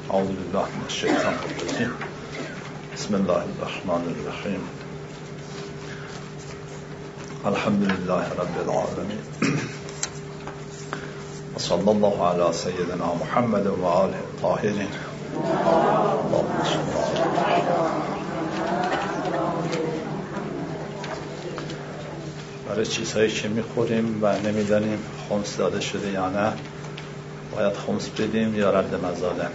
اعوذ بالله من الشیطان الرجیم. بسم الله الرحمن الرحیم. الحمد لله رب العالمین و صلی الله علی سیدنا محمد و آله الطاهرین. برای چیزهایی که میخوریم و نمیدانیم خمس داده شده یا نه باید خمس بدیم یا رد مظالم.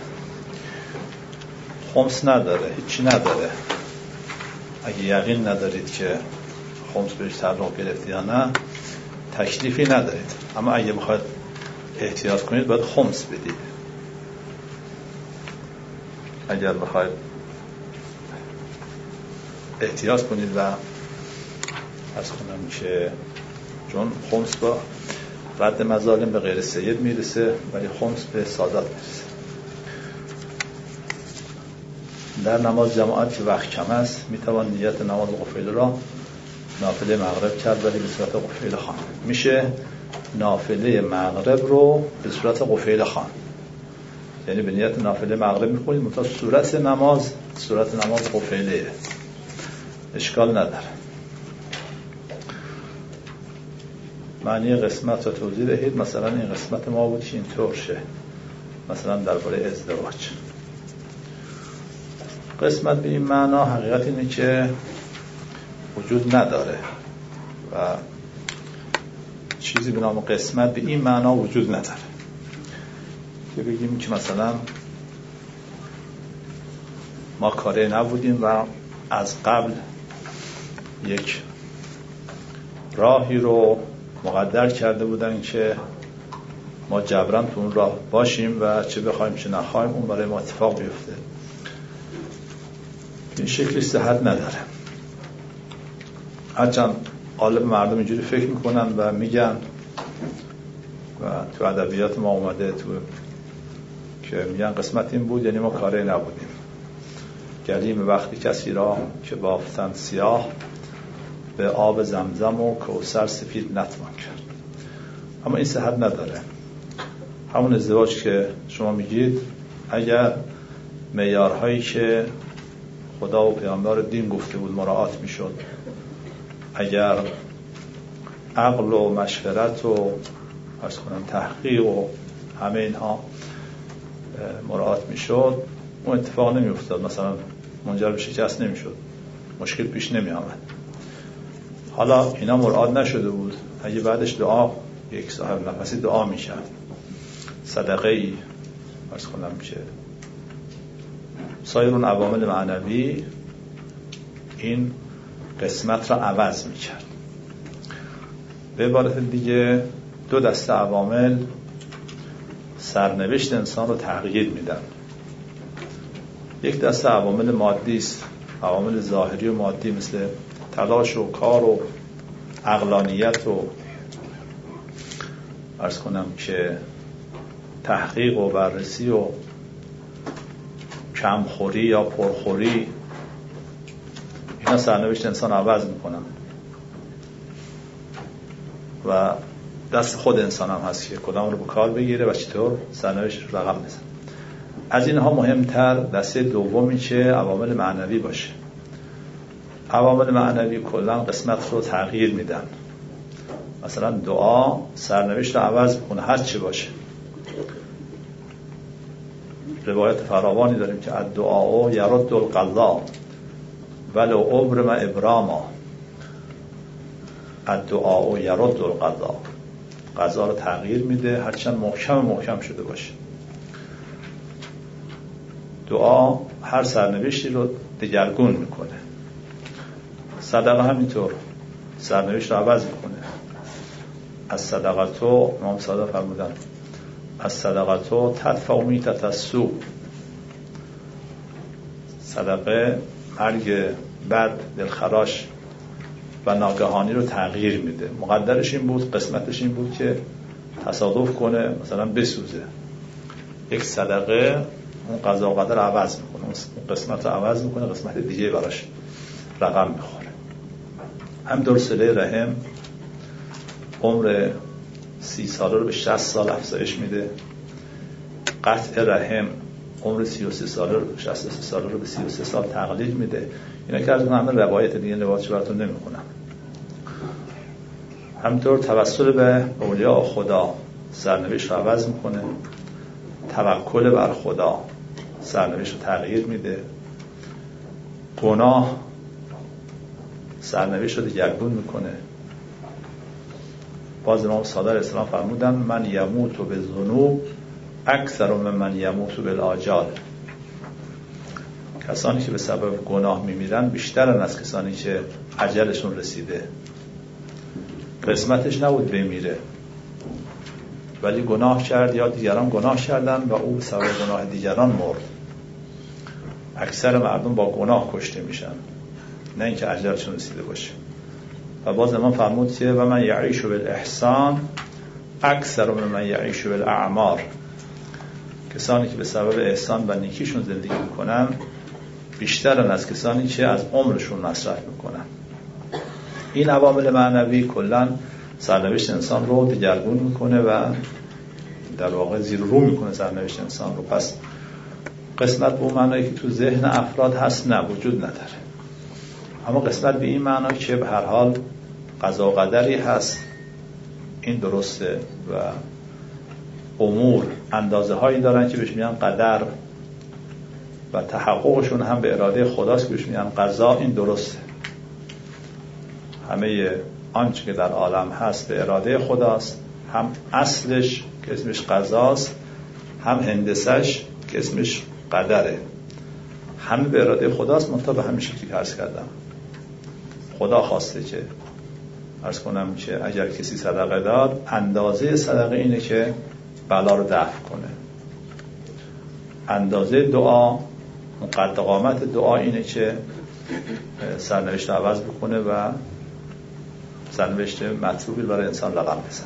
خمس نداره، هیچی نداره. اگه یقین ندارید که خمس بهش تعلق گرفته یا نه تکلیفی ندارید، اما اگه بخواید احتیاط کنید باید خمس بدید. اگر بخواید احتیاط کنید و از کنم که چون خمس با رد مظالم به غیر سید میرسه ولی خمس به سادات میرسه. در نماز جماعت که وقت کم است میتوان نیت نماز قفیل را نافله مغرب کرد ولی به صورت قفیل خوان. میشه نافله مغرب رو به صورت قفیل خوان، یعنی به نیت نافله مغرب میخونید منتها صورت نماز قفیله، اشکال نداره. معنی قسمت رو توضیح دهید. مثلا این قسمت ما بود که اینطور شه، مثلا درباره ازدواج. قسمت به این معنا حقیقت اینه که وجود نداره و چیزی به نام قسمت به این معنا وجود نداره که بگیم که مثلا ما کاره نبودیم و از قبل یک راهی رو مقدر کرده بودن که ما جبران تو اون راه باشیم و چه بخوایم چه نخوایم اون برای ما اتفاق بیفته. این شکلی صحت نداره. هرچند غالب مردم اینجوری فکر میکنن و میگن و تو ادبیات ما اومده تو که میگن قسمت این بود یعنی ما کاره نبودیم. گلیم وقتی کسی را که بافتن سیاه به آب زمزم و کوثر سفید نتوان کرد. اما این صحت نداره. همون ازدواج که شما میگید اگر معیارهایی که خدا و پیامبر دین گفته بود مراعات میشد، اگر عقل و مشورت و تحقیق و همه اینها مراعات میشد اون اتفاق نمی افتاد، مثلا منجر به شکست نمی شد، مشکل پیش نمی آمد. حالا اینا مراعات نشده بود، اگه بعدش دعا یک صاحب نفسی دعا می کرد، صدقه ای عرض کنم که سایر عوامل معنوی این قسمت را عوض می کرد. به عبارت دیگه دو دسته عوامل سرنوشت انسان رو تغییر میدن. یک دسته عوامل مادی است، عوامل ظاهری و مادی مثل تلاش و کار و عقلانیت و عرض کنم که تحقیق و بررسی و کمخوری یا پرخوری، اینا سرنوشت انسان عوض میکنن و دست خود انسان هم هست که کدام رو به کار بگیره و چطور سرنوشت رقم بزنه. از اینها مهمتر دسته دومی که عوامل معنوی باشه. عوامل معنوی کلا قسمت رو تغییر میدن. مثلا دعا سرنوشت رو عوض میکنه هر چی باشه. روایت فراوانی داریم که الدعاء یرد القضاء ولو ابرم ابراما. الدعاء یرد القضاء، قضا رو تغییر میده هرچند محکم شده باشه. دعا هر سرنوشتی رو دگرگون میکنه. صدقه همینطور سرنوشت رو عوض میکنه. از صدقاتو امام صادق فرمودن از صدقاتو تدفع میتة السوء. صدقه مرگ بد، دلخراش و ناگهانی رو تغییر میده. مقدرش این بود، قسمتش این بود که تصادف کنه مثلا بسوزه. یک صدقه اون قضا و قدر عوض میکنه، اون قسمت رو عوض میکنه، قسمت دیگه براش رقم میخوره. همینطور صله رحم عمر 30 ساله رو به 60 سال افزایش میده. قطع رحم عمر 33 ساله رو 63 ساله رو به 33 سال تقلیل میده. اینا که از همه روایت دیگه روایتش براتون نمیخونم. همینطور توسل به اولیاء خدا سرنوشت رو عوض میکنه، توکل بر خدا سرنوشت رو تغییر میده، گناه سرنوشت رو دگرگون میکنه. باز امام صادق علیه السلام فرمودن من یموت به ذنوب اکثر من یموت بالآجال. کسانی که به سبب گناه میمیرن بیشترن از کسانی که اجلشون رسیده. قسمتش نبود بمیره ولی گناه کرد یا دیگران گناه کردن و او به سبب گناه دیگران مرد. اکثر مردم با گناه کشته میشن، نه اینکه اجلشون رسیده باشه. و باز امام فرمود که و من یعیش بالاحسان اکثر من یعیش بالاعمار. کسانی که به سبب احسان و نیکیشون زندگی میکنن بیشترن از کسانی که از عمرشون مصرف میکنن. این عوامل معنوی کلا سرنوشت انسان رو دگرگون میکنه و در واقع زیر رو میکنه سرنوشت انسان رو. پس قسمت به اون معنایی که تو ذهن افراد هست نه، وجود نداره. اما قسمت به این معنا که به هر حال قضا و قدری هست، این درسته و امور اندازه هایی دارن که بهش میگن قدر و تحققشون هم به اراده خداست که بهش میگن قضا. این درسته، همه آنچه که در عالم هست به اراده خداست، هم اصلش که اسمش قضاست، هم هندسش که اسمش قدره. همه به اراده خداست، منتها به همین شکلی که عرض کردم. خدا خواسته که عرض کنم که اگر کسی صدقه داد، اندازه صدقه اینه که بلا رو دفع کنه. اندازه دعا، قد قامت دعا اینه که سرنوشت عوض بکنه و سرنوشت مطلوبی برای انسان رقم بزن.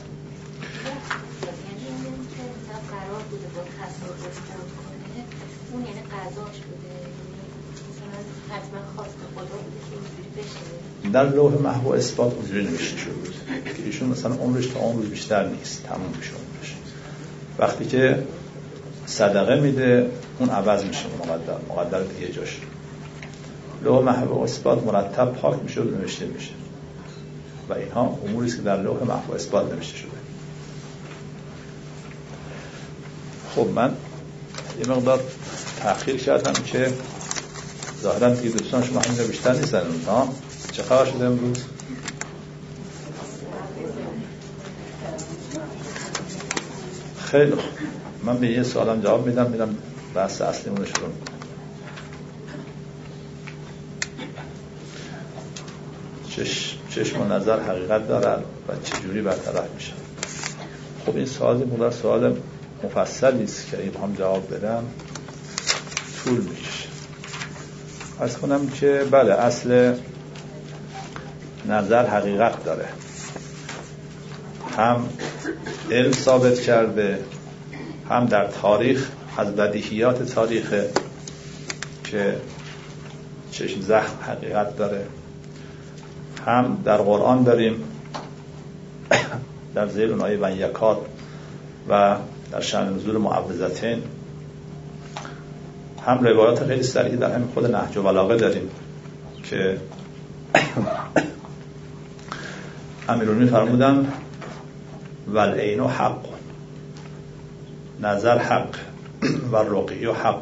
اون یعنی قضاش بوده، مثلا حتما خواست خدا بوده که اینجوری بشه. در لوح محو اثبات اونجوری نوشته شده بود که ایشون مثلا عمرش تا عمر بیشتر نیست، تموم میشه عمرش. وقتی که صدقه میده اون عوض میشه، مقدر دیگه جاش. لوح محو اثبات مرتب پاک میشه و نوشته میشه و اینها اموری است که در لوح محو اثبات نوشته شده. خب من یه مقدار تأخیر کردم که ظاهراً دیگه دوستان شما همین رو بیشتر نیستن. چه خبر شده امروز؟ خیلی خوب، من به یه سوالم جواب میدم بحث اصلیمون رو شروع میکنم. چشم و نظر حقیقت دارن و چجوری برطرف میشن؟ خب این سوال مفصلی است که این هم جواب بدم طول میکشه. عرض کنم که بله، اصل نظر حقیقت داره، هم علم ثابت کرده، هم در تاریخ از بدیهیات تاریخ که چشم زخم حقیقت داره، هم در قرآن داریم در ذیل اون آیه و یکات و در شأن نزول معوذتین، هم روایات خیلی صریحی در همین خود نهج البلاغه داریم که امیرالمومنین فرمودن والعین حق، نظر حق و رقی حق.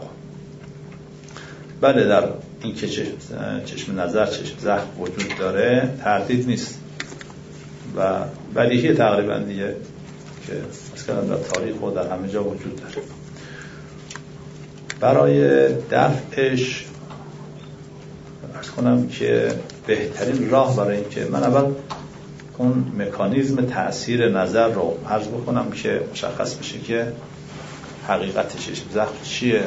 بله، در این که چشم نظر چشم زخم وجود داره تردید نیست و بدیهی تقریبا دیگه که مثلا در تاریخ و در همه جا وجود داره. برای دفعش عرض کنم که بهترین راه برای این که من اول اون مکانیزم تأثیر نظر رو عرض بکنم که مشخص بشه که حقیقت چشم زخم چیه،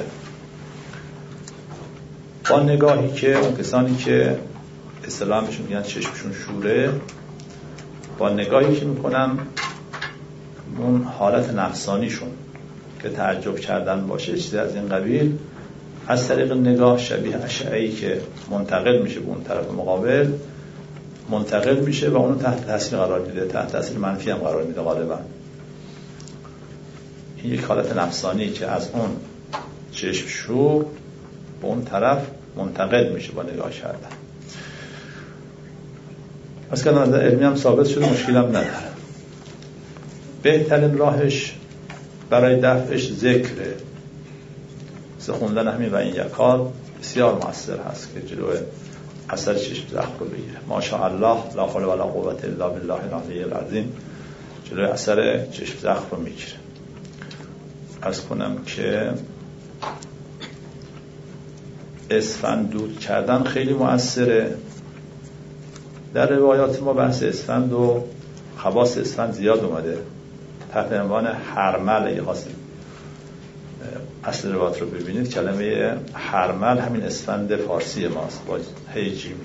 با نگاهی که اون کسانی که اصطلاحاً بهشون میگن چشمشون شوره، با نگاهی که میکنم اون حالت نفسانیشون که تعجب کردن باشه، چیزی از این قبیل، از طریق نگاه شبیه اشعه‌ای که منتقل میشه به اون طرف مقابل، منتقل میشه و اونو تحت تاثیر قرار میده، تحت تاثیر منفی هم قرار میده غالبا. این یک حالت نفسانی که از اون چشم شور به اون طرف منتقل میشه با نگاه کردن. از که نظر علمی هم ثابت شده، مشکل هم نداره. بهترین راهش برای دفعش ذکره. خوندن همین و این یکال بسیار مؤثر هست که جلوی اثر چشم زخم رو بگیره. ماشاءالله لا حول ولا قوة الا بالله العلی العظیم جلوی اثر چشم زخم رو میگیره. عرض کنم که اسفند دود کردن خیلی مؤثره. در روایات ما بحث اسفند و خواص اسفند زیاد اومده تحت عنوان هرمل. اگه خواستید اصل روایات رو ببینید، کلمه هرمل همین اسفند فارسی ماست با هیجیمی.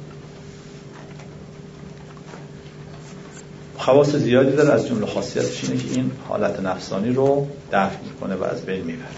خواص زیادی داره. از جمله خاصیتش اینه که این حالت نفسانی رو دفع میکنه و از بین میبره.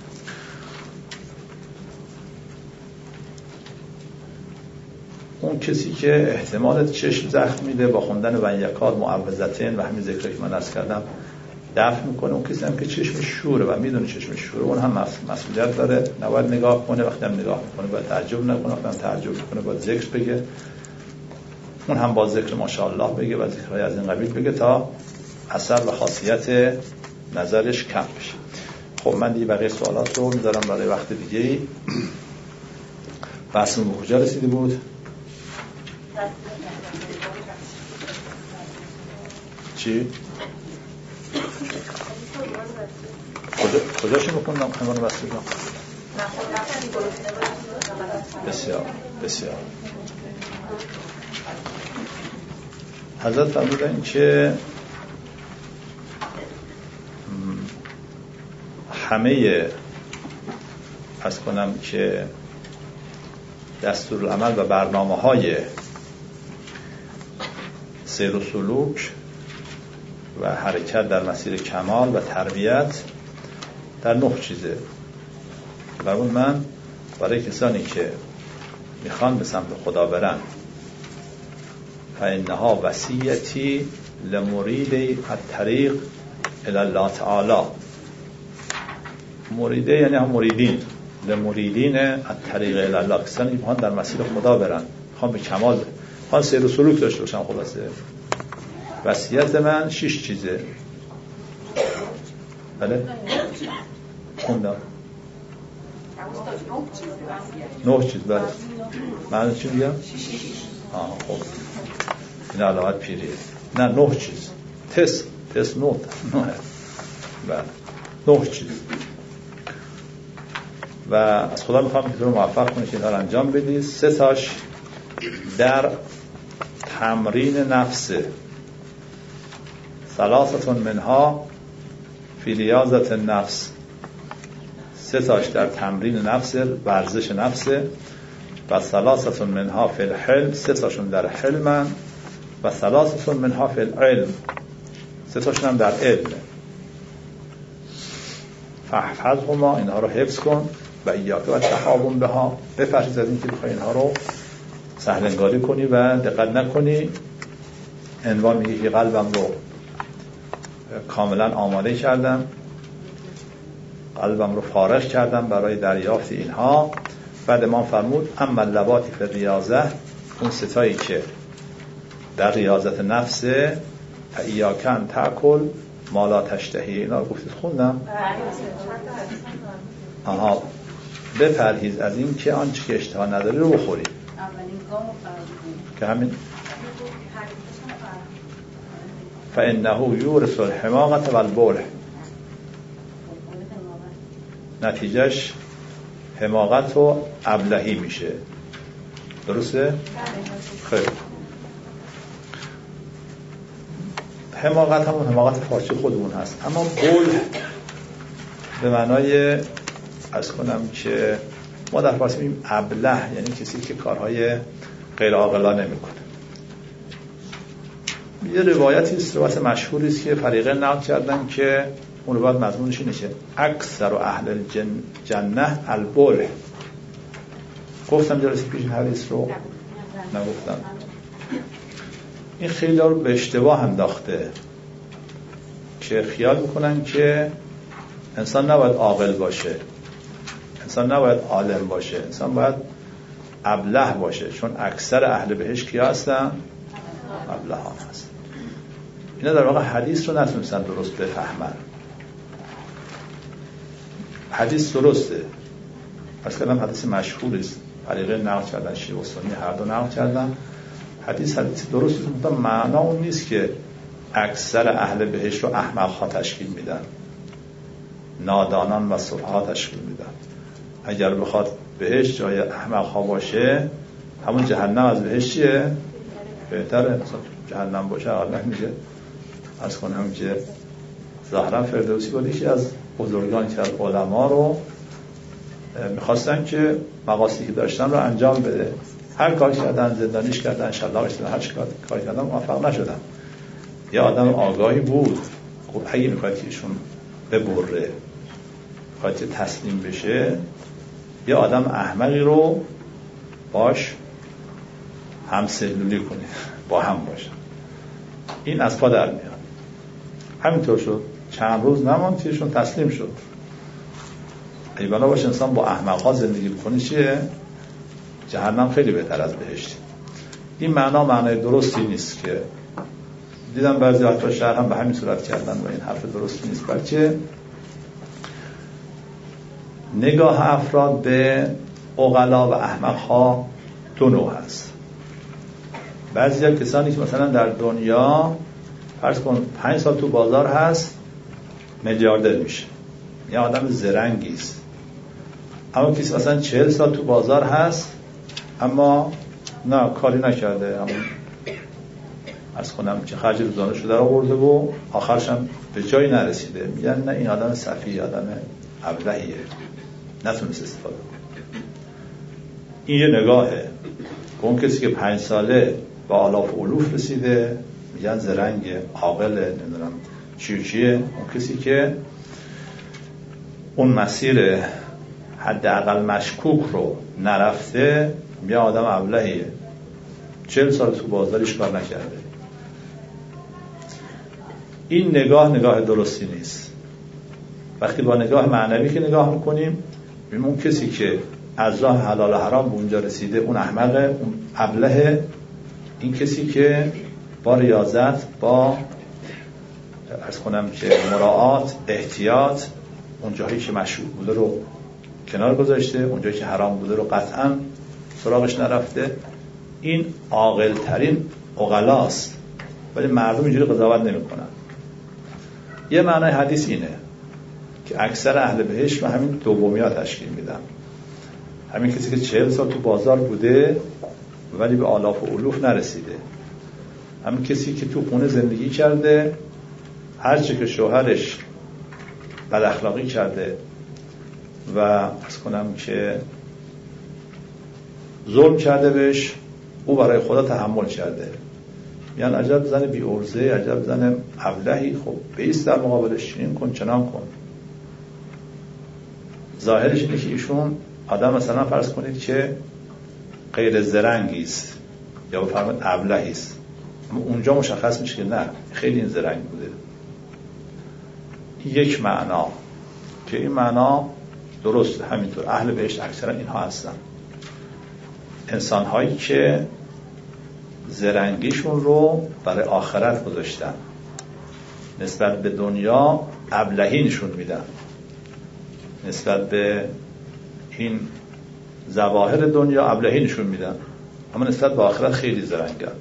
اون کسی که احتمال چشم زخم میده با خوندن و یکاد معوذتین و همین ذکری که من عرض کردم دفع میکنه. اون کسی هم که چشم شوره و میدونه چشم شوره، اون هم مسئولیت داره. نباید نگاه کنه. وقتی هم نگاه میکنه باید تعجب نکنه. وقتی هم تعجب میکنه باید ذکر بگه. اون هم با ذکر ماشاءالله بگه و ذکرهای از این قبیل بگه تا اثر و خاصیت نظرش کم بشه. خب من دیگه بقیه سوالات رو میذارم برای وقت دیگه. بحثمون به کجا رسیده بود؟ چی؟ کجاشو بکنم؟ همانو بسته کنم. بسیار بسیار. حضرت فرمودن که همه از کنم که دستورالعمل و برنامه‌های سیر و سلوک و حرکت در مسیر کمال و تربیت در 9 چیزه. برای من برای کسانی که میخوان به سمت خدا برن، فإنها وصیتی لمرید الطریق الی الله تعالی. مریده یعنی هم مریدین، لمریدین الطریق الی الله، کسانی که میخوان در مسیر خدا برن، میخوان به کمال برن، میخوان سیر و سلوک داشته باشن. خلاصه وصیت من 6 چیزه. بله خوندم 9 چیز. بله معنی چی میگم؟ خب این علامت پیریه. نه 9 چیز. تست 9. بله 9 چیز. و از خدا میخوام که تو رو موفق کنی که اینا رو انجام بدی. 3 تاش در تمرین نفسه. 3 منها فی ریاضت النفس. 3 تاش در تمرین نفس، ورزش نفسه. و 3 منها فی الحلم. 3 تاشون در حلمن. و 3 منها فی العلم. 3 تاشون هم در علم. فاحفظهما، اینها رو حفظ کن. و ایاک و تهاون بها، بپرهیز از این که بخوای اینها رو سهلنگاری کنی و دقت نکنی. عنوان میگه که قلبم رو کاملا آماده کردم، قلبم رو فارغ کردم برای دریافت اینها. بعد امام فرمود اما اللواتی فی ریاضه، اون 3 تایی که در ریاضت نفسه، ایاکن تاکل ما لا تشتهی. اینا رو گفتید خوندم؟ بپرهیز از این که آنچه که اشتها نداری رو بخوری. که همین فإنه یورث الحماقة والبوله، نتیجهش حماقت و ابلهی میشه. درسته؟ خیلی. حماقت همون حماقت فارسی خودمون هست، اما بول به معنای از کنم که ما در فارسی میگیم ابله، یعنی کسی که کارهای غیر عاقلانه میکنه. یه روایتی است، روایت مشهوری است که فریقه نقل کردن که اون روایت مضمونش اینه که اکثر اهل جنه البول. گفتم جلسه پیش این حدیث رو نگفتم. این خیلی رو به اشتباه انداخته که خیال میکنن که انسان نباید عاقل باشه، انسان نباید عالم باشه، انسان باید ابله باشه، چون اکثر اهل بهشت کیا هستن؟ ابلهان هستن. اینا در واقع حدیث رو نتونستن درست بفهمن. حدیث درسته، پس کلام حدیث مشهوری است، طریقه نقل کردن شیعه و سنی هر دو نقل کردن. حدیث درسته، مثلا معنا اون نیست که اکثر اهل بهشت رو احمق‌ها تشکیل میدن، نادانان و سفها تشکیل میدن. اگر بخواد بهشت جای احمق‌ها باشه، همون جهنم از بهشت چیه؟ بهتره. مثلا جهنم باشه الله میگه از کنم که ظاهرا فردوسی بود یکی از بزرگان که از علما رو میخواستن که مقاصدی که داشتن رو انجام بده، هر کاری کردن، زندانیش کردن، انشالله هر کاری کردن موفق نشدن. یه آدم آگاهی بود، خب اگه میخواید که ایشون ببره، میخواید که تسلیم بشه، یه آدم احمقی رو باش هم سلولی کنه، با هم باشه. این از پا در میاد. همینطور شد، چند روز نماند که ایشون تسلیم شد. اگه بنا باشه انسان با احمق‌ها زندگی بکنه چیه؟ جهنم خیلی بهتر از بهشت. این معنای درستی نیست که دیدم بعضی حتی شهر هم به همین صورت کردن و این حرف درستی نیست، بلکه نگاه افراد به عقلا و احمق‌ها دو نوع هست. بعضی از کسانی که مثلا در دنیا فرض کن 5 سال تو بازار هست میلیاردر میشه، یه آدم زرنگی است. اما کسی مثلا 40 سال تو بازار هست اما نه کاری نکرده، اما از کنم که خرج روزانه شده رو برده و آخرش هم به جایی نرسیده، میگن نه این آدم سفیه، آدم ابلهیه، نتونست استفاده کنه. این یه نگاهه. اون کسی که 5 ساله با آلاف و علوف رسیده میگن زرنگه، عاقله، نمیدونم چیه. اون کسی که اون مسیر حداقل مشکوک رو نرفته میگن آدم ابلهیه، 40 سال تو بازارش کار نکرده. این نگاه درستی نیست. وقتی با نگاه معنوی که نگاه میکنیم ببینیم اون کسی که از راه حلال و حرام به اونجا رسیده اون احمقه، اون ابله. این کسی که با ریاضت، با عرض کنم که مراعات، احتیاط، اون جایی که مشروع بوده رو کنار گذاشته، اون جایی که حرام بوده رو قطعا سراغش نرفته، این عاقل ترین عقلاست. ولی مردم اینجوری قضاوت نمیکنن. یه معنای حدیث اینه که اکثر اهل بهشت و همین دومیات تشکیل میدن. همین کسی که 40 سال تو بازار بوده ولی به آلاف و علوف نرسیده، همین کسی که تو خونه زندگی کرده، هرچی که شوهرش بد اخلاقی کرده و عرض کنم که ظلم کرده بهش، او برای خدا تحمل کرده. یعنی عجب زن بی ارزه، عجب زن ابلهی. خب بیست در مقابلش، این کن چنان کن. ظاهرش اینه که ایشون آدم مثلا فرض کنید که غیر زرنگی است یا بفرمایید ابلهی است، اما اونجا مشخص میشه که نه، خیلی این زرنگ بوده. یک معنا که این معنا درست همینطور اهل بهشت اکثرا اینها هستن، انسان هایی که زرنگیشون رو برای آخرت گذاشتن، نسبت به دنیا ابلهی نشون میدن، نسبت به این ظواهر دنیا ابلهی نشون میدن، اما نسبت به آخرت خیلی زرنگن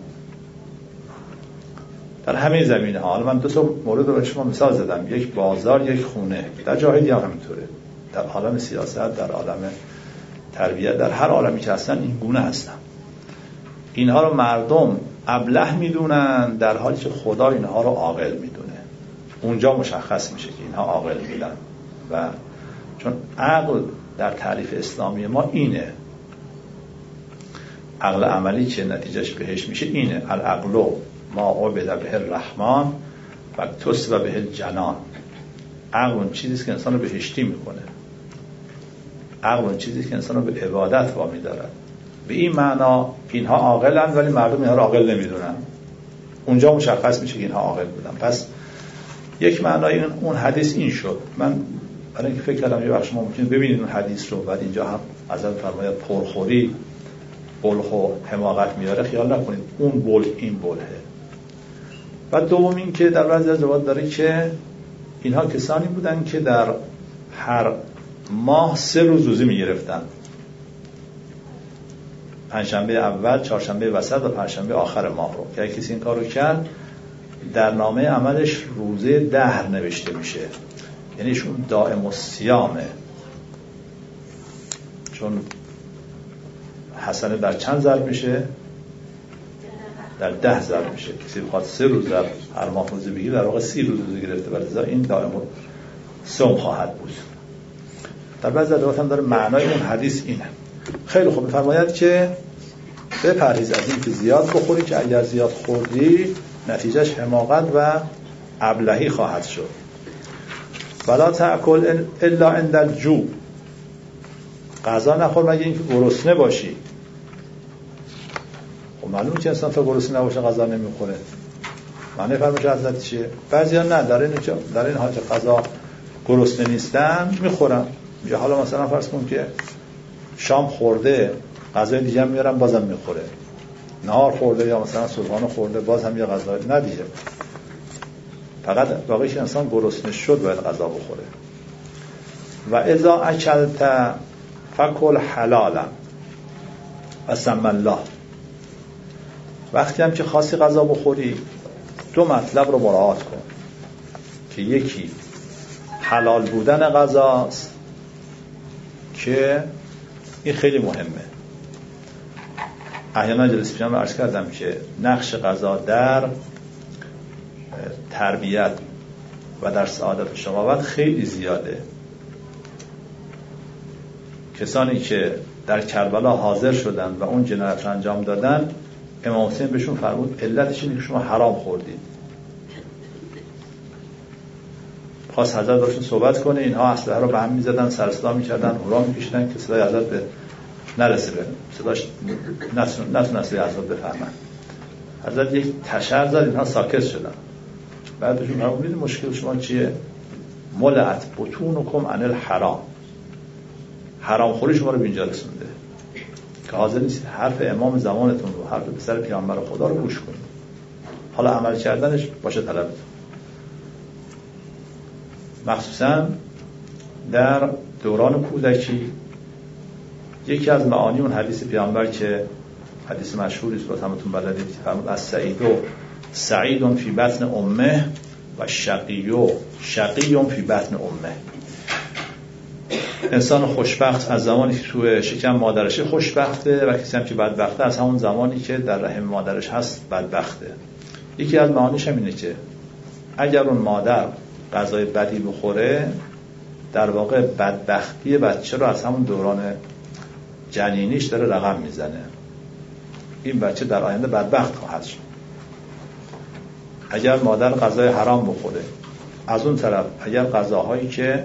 در همه زمینه ها. حالا من دو تا مورد رو به شما مثال زدم، یک بازار، یک خونه. در جاهای دیگه هم همینطوره، در عالم سیاست، در عالم تربیت، در هر عالمی که هستن این گونه هستن. اینها رو مردم ابله میدونن در حالی که خدا اینها رو عاقل میدونه. اونجا مشخص میشه که اینها عاقل میدن. و چون عقل در تعریف اسلامی ما اینه، عقل عملی که نتیجهش بهش میشه اینه: العقل ما عبد به الرحمن و تصب به الجنان. عقل اون چیزیست که انسان رو بهشتی میکنه، عقل اون چیزیست که انسان رو به عبادت وامی دارد. به این معنا اینها عاقلن ولی مردم اینها رو عاقل نمیدونن. اونجا مشخص میشه که اینها عاقل بودن. پس یک معنای اون حدیث این شد. من برای اینکه فکر کردم یه بخش ما ممکنه ببینید اون حدیث رو، بعد اینجا هم از فرماید پرخوری بلخ و حماقت میاره، خیال نکنید اون بلخ این بلخه. و دوم این که در بعضی از روایات داره که اینها کسانی بودن که در هر ماه 3 روز روزه میگرفتن، پنجشنبه اول، چهارشنبه وسط و پنجشنبه آخر ماه رو، که کسی این کار رو کرد در نامه عملش روزه دهر نوشته میشه، یعنی ایشون دائم الصیامه. چون حسنه در چند ضرب میشه؟ در 10 ضرب میشه. کسی بخواد 3 روز در هر ماه روزه بگیره در واقع 30 روز روزه گرفته، ولی این دائم الصوم خواهد بود. در بعضی روایات هم داره معنای اون حدیث اینه. خیلی خوب می‌فرماید که بپرهیز از این که زیاد بخوری، که اگر زیاد خوردی نتیجهش حماقت و ابلهی خواهد شد. ولا تأکل الا عند الجوع، غذا نخور مگه اینکه گرسنه باشی. خب معلومه که انسان تا گرسنه نباشه غذا نمیخوره. معنی فرمایش حضرت چیه؟ بعضیا نه، در این حال که غذا گرسنه نیستن میخورن. یا حالا مثلا فرض کن که شام خورده، غذای دیگه هم میارن بازم میخوره. نهار خورده یا مثلا صبحانه خورده باز هم یه غذا ندیگه. فقط واقعی که انسان گرسنه شد باید غذا بخوره. و اذا اکلت فکل حلالا و سم الله، وقتی هم که خاصی غذا بخوری 2 مطلب رو مراعات کن که یکی حلال بودن غذاست که این خیلی مهمه. احیانا جلسه پیشم عرض کردم که نقش غذا در تربیت و در سعادت شما خیلی زیاده. کسانی که در کربلا حاضر شدن و اون جنایت رو انجام دادن، امام حسین بهشون فرمود علتش اینه که شما حرام خوردید. خواست حضرت باشون صحبت کنه، اینها اسلحه رو به هم می‌زدن، سر صدا می‌کردن، هورا می‌کشیدن که صدای حضرت به نرسه، به صداش نتونست حضرت بفهمن. حضرت یک تشر زد، اینها ساکت شدن. بعد بهشون فرمود مشکل شما چیه؟ ملعت بطونکم عن الحرام، حرام خوری شما رو به اینجا رسونده که حاضر نیستید حرف امام زمانتون رو، حرف پسر پیامبر خدا رو گوش کنید، حالا عمل کردنش باشه طلبتون. مخصوصا در دوران کودکی یکی از معانی اون حدیث پیامبر که حدیث مشهوری است که همتون بلدید، فرمود السعید سعید فی بطن امه و شقی فی بطن امه. انسان خوشبخت از زمانی که توی شکم مادرش خوشبخته و کسی هم که بدبخته از همون زمانی که در رحم مادرش هست بدبخته. یکی از معانیش هم اینه که اگر اون مادر غذای بدی بخوره، در واقع بدبختی بچه رو از همون دوران جنینیش داره رقم میزنه. این بچه در آینده بدبخت خواهد شد. اگر مادر غذای حرام بخوره، از اون طرف اگر غذاهایی که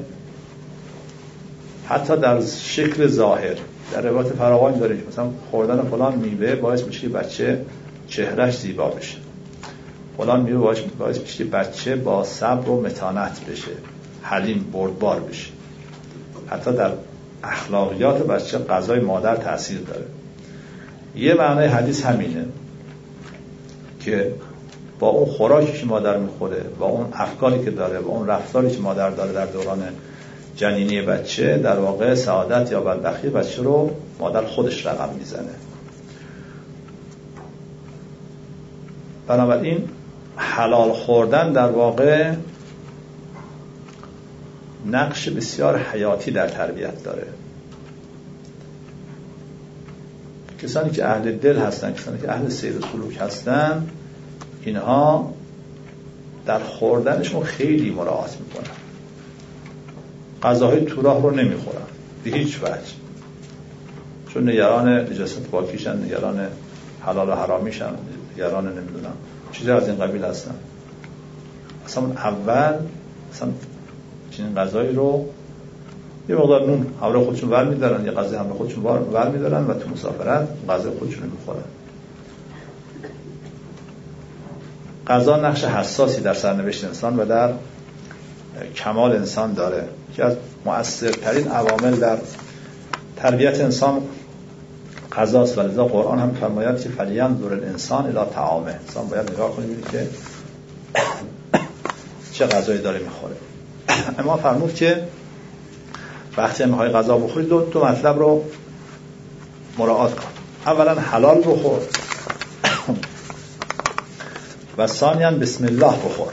حتی در شکل ظاهر در روایت فراوان داریم، مثلا خوردن فلان میوه باعث میشه که بچه چهرهش زیبا بشه، فلان میوه باعث میشه که بچه با صبر و متانت بشه، حلیم بردبار بشه. حتی در اخلاقیات بچه غذای مادر تأثیر داره. یه معنی حدیث همینه که با اون خوراکی که مادر میخوره، با اون افکاری که داره، با اون رفتاری که مادر داره در دوران جنینی بچه، در واقع سعادت یا بدبختی بچه رو مادر خودش رقم میزنه. بنابراین حلال خوردن در واقع نقش بسیار حیاتی در تربیت داره. کسانی که اهل دل هستن، کسانی که اهل سیر و سلوک هستن، اینها در خوردنشون خیلی مراعات میکنن. غذاهای تو راه رو نمیخورن به هیچ وجه، چون نگران نجاست پاکیشن، نگران حلال و حرامیشن، نگران نمیدونم چیزی از این قبیل هستن. اصلا اول اصلا چنین غذایی رو یه مقدار نون همراه خودشون ور میدارن، یه غذا همراه خودشون ور میدارن و تو مسافرت غذا خودشون رو میخورن. غذا نقش حساسی در سرنوشت انسان و در کمال انسان داره. یکی از مؤثرترین عوامل در تربیت انسان غذاست، ولذا قرآن هم فرماید که فلینظر الانسان الی طعامه، انسان باید نگاه کنه ببینه که چه غذایی داره میخوره. اما فرمود که وقتی میخوای غذا بخوری دو مطلب رو مراعات کن. اولا حلال بخور و ثانیاً بسم الله بخور.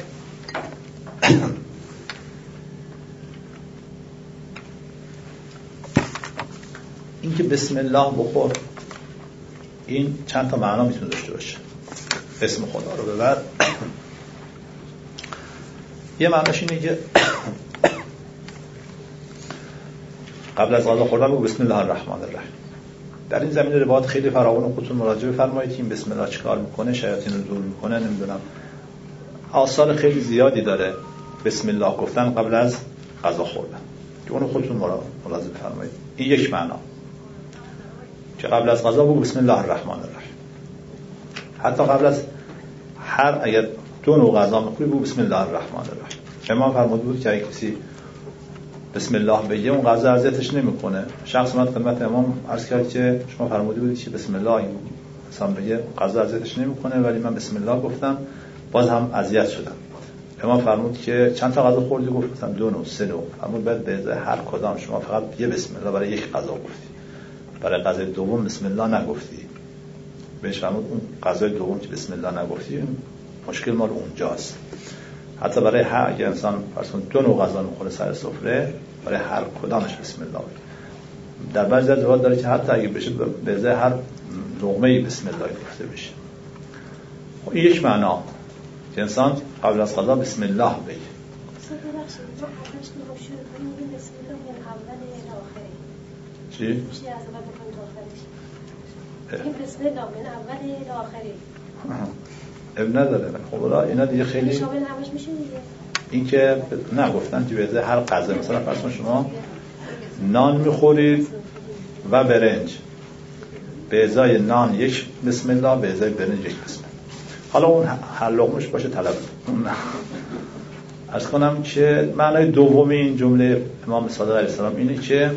این که بسم الله بخور این چند تا معنا میتونه داشته باشه. اسم خدا رو ببر. یه معناش اینه که قبل از غذا خوردن بگو بسم الله الرحمن الرحیم. در این زمینه روایات خیلی فراوان خودتون مراجعه فرمایید که این بسم الله چیکار میکنه، شیاطین رو دور میکنه، نمیدونم آثار خیلی زیادی داره بسم الله گفتن قبل از غذا خوردن که اونو خودتون ملاحظه فرمایید. این یک معنا که قبل از غذا بگو بسم الله الرحمن الرحیم. حتی قبل از اگر 2 نوع غذا میخوری بگو بسم الله الرحمن الرحیم. امام فرمود بود که اگه کسی بسم الله بگه اون غذا اذیتش نمیکنه. شخص اومد خدمت امام عرض کرد که شما فرمودی بودید که بسم الله انسان بگه غذا اذیتش نمیکنه، ولی من بسم الله گفتم باز هم اذیت شدم. امام فرمود که چند تا غذا خوردی؟ گفتم 2 نوع 3 نوع. فرمود بعد به ازای هر کدام شما فقط یه بسم الله برای یک غذا گفتی، برای غذای دوم بسم الله نگفتی. بهش فرمود اون غذای دوم که بسم الله نگفتی مشکل مال اونجاست. حتی برای اگه انسان فرض 2 نوع غذا میخوره سر سفره، برای هر کدامش بسم الله بگه. در بعضی از روایات داره که حتی اگه بشه به ازای هر لقمه‌ای بسم الله گفته بشه. این یک معنا که انسان قبل از غذا بسم الله بگه. چی؟ میشه از اول بکنید آخرش. این بسم الله من اول تا آخری. اب نداره. خب الان اینا دیگه خیلی شامل همش میشه دیگه. این که نگفتن که به ازای هر غذا، مثلا فرض شما نان میخورید و برنج، به ازای نان یک بسم الله، به ازای برنج یک بسم الله. حالا اون هر لقمه‌اش باشه طلب. عرض کنم که معنای دوم این جمله امام صادق علیه السلام اینه که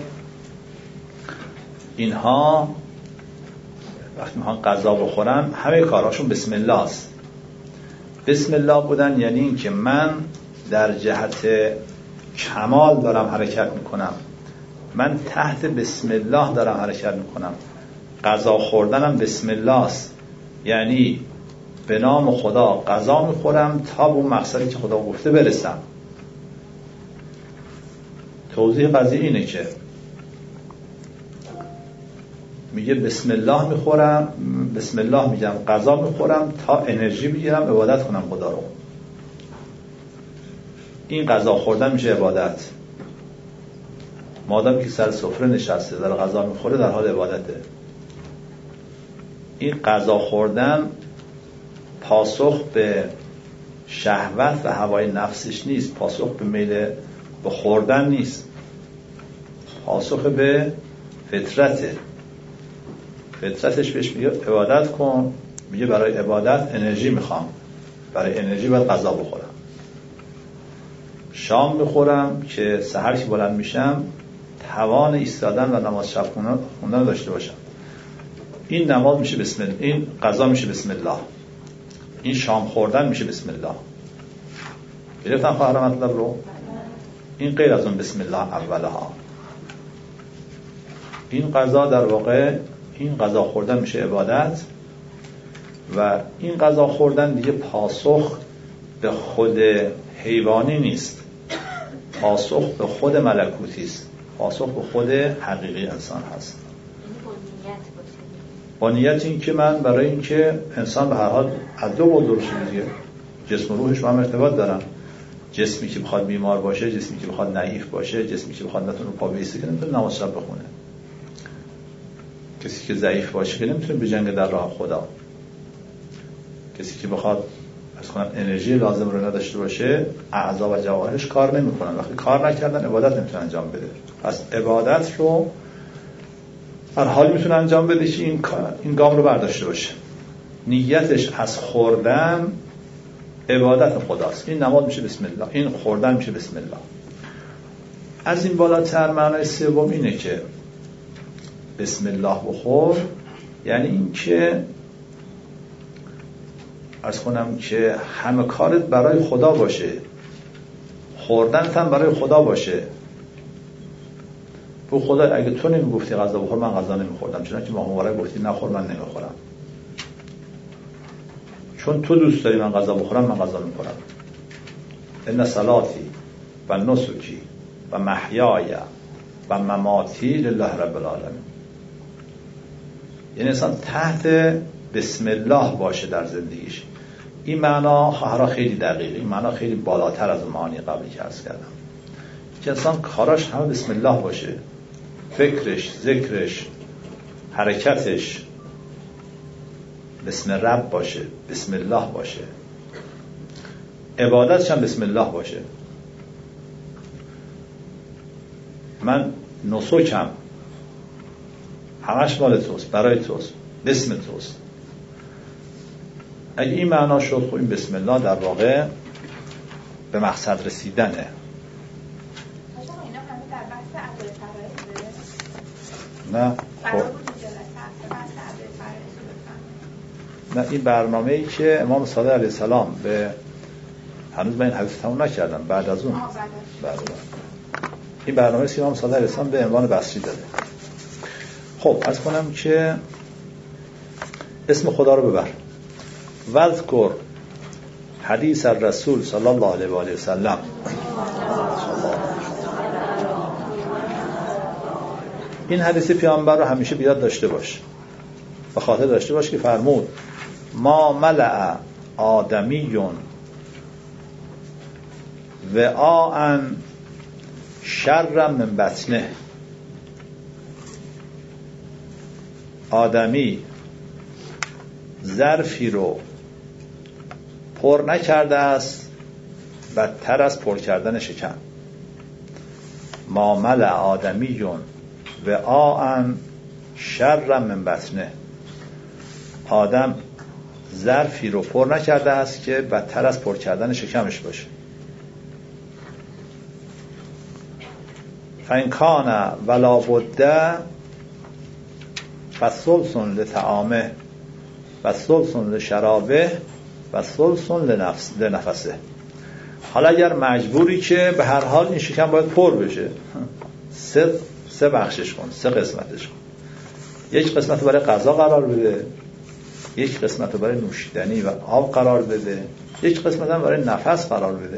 اینها وقتی میخوان غذا بخورن همه کارهاشون بسم الله است. بسم الله بودن یعنی این که من در جهت کمال دارم حرکت میکنم، من تحت بسم الله دارم حرکت میکنم. غذا خوردنم بسم الله است، یعنی به نام خدا غذا میخورم تا به اون مقصدی که خدا گفته برسم. توضیح قضیه اینه که میگه بسم الله میخورم، بسم الله میگم غذا میخورم تا انرژی بگیرم عبادت کنم خدا رو. این غذا خوردن میشه عبادت. مادامی که سر سفره نشسته داره غذا میخوره در حال عبادته. این غذا خوردن پاسخ به شهوت و هوای نفسش نیست، پاسخ به میل به خوردن نیست، پاسخ به فطرته. فطرتش بهش میگه عبادت کن، میگه برای عبادت انرژی میخوام، برای انرژی باید غذا بخورم. شام میخورم که سحر که بلند میشم توان ایستادن و نماز شب خوندن داشته باشم. این نماز میشه بسم الله، این غذا میشه بسم الله، این شام خوردن میشه بسم الله. گرفتن خواهر مطلب رو؟ این غیر از اون بسم الله اولها. این غذا در واقع، این غذا خوردن میشه عبادت و این غذا خوردن دیگه پاسخ به خود حیوانی نیست، پاسخ به خود ملکوتی است، پاسخ به خود حقیقی انسان هست. با نیت این که من برای این که انسان به هر حال عدو و درست دیگه جسم و روحش با هم ارتباط دارن. جسمی که بخواد بیمار باشه، جسمی که بخواد ضعیف باشه، جسمی که بخواد نتونه پا بیسته که نمیتونه نماز شب بخونه، کسی که ضعیف باشه که نمیتونه بجنگه در راه خدا، کسی که بخواد اصلا انرژی لازم رو نداشته باشه اعضا و جوارحش کار نمیکنن. وقتی کار نکردن عبادت نمیتونه انجام بده. پس عبادت رو هر حال میتونه انجام بده که این گام رو برداشته باشه. نیتش از خوردن عبادت خداست. این نماز میشه بسم الله، این خوردن میشه بسم الله. از این بالاتر معنای سوم اینه که بسم الله بخور، یعنی این که عرض کنم که همه کارت برای خدا باشه، خوردنت هم برای خدا باشه. بو خدا اگه تو نمیگفتی غذا بخور، من غذا نمیخوردم، چون که ماه مبارک گفتی نخور، من نمیخورم. چون تو دوست داری من غذا بخورم، من غذا میخورم. ان صلاتی و نسکی و محیای و مماتی لله رب العالمین. یعنی انسان تحت بسم الله باشه در زندگیش. این معنا خواهرها خیلی دقیقه، این معنا خیلی بالاتر از معانی قبلی که عرض کردم، که انسان کاراش همه بسم الله باشه، فکرش، ذکرش، حرکتش بسم رب باشه، بسم الله باشه، عبادتش هم بسم الله باشه. من نسکم همش مال توست، برای توست، بسم توست. اگه این معنا شد، خب این بسم الله در واقع به مقصد رسیدنه. نه خب نه، این برنامه‌ای که امام صادق علیه السلام به هنوز من این حدیث تموم نکردم، بعد از اون این برنامه‌ای که امام صادق علیه السلام به عنوان بصری داده. خب عرض کنم که اسم خدا رو ببر، وذکر حدیث الرسول صلی الله علیه و آله و سلم. این حدیث پیامبر رو همیشه بیاد داشته باش، به خاطر داشته باش که فرمود ما ملأ آدمیون وعاء شر من بطنه. آدمی ظرفی رو پر نکرده است بدتر از پر کردن شکم. ما ملأ آدمیون وعاء شر من بطنه. آدم ظرفی رو پر نکرده است که بدتر از پر کردن شکمش باشه. فإن کان ولا بد فثلث لطعامه و ثلث لشرابه و ثلث لنفسه. حالا اگر مجبوری که به هر حال این شکم باید پر بشه، سه بخشش کن، سه قسمتش کن. یک قسمت برای غذا قرار بده، یک قسمت برای نوشیدنی و آب قرار بده، یک قسمت هم برای نفس قرار بده.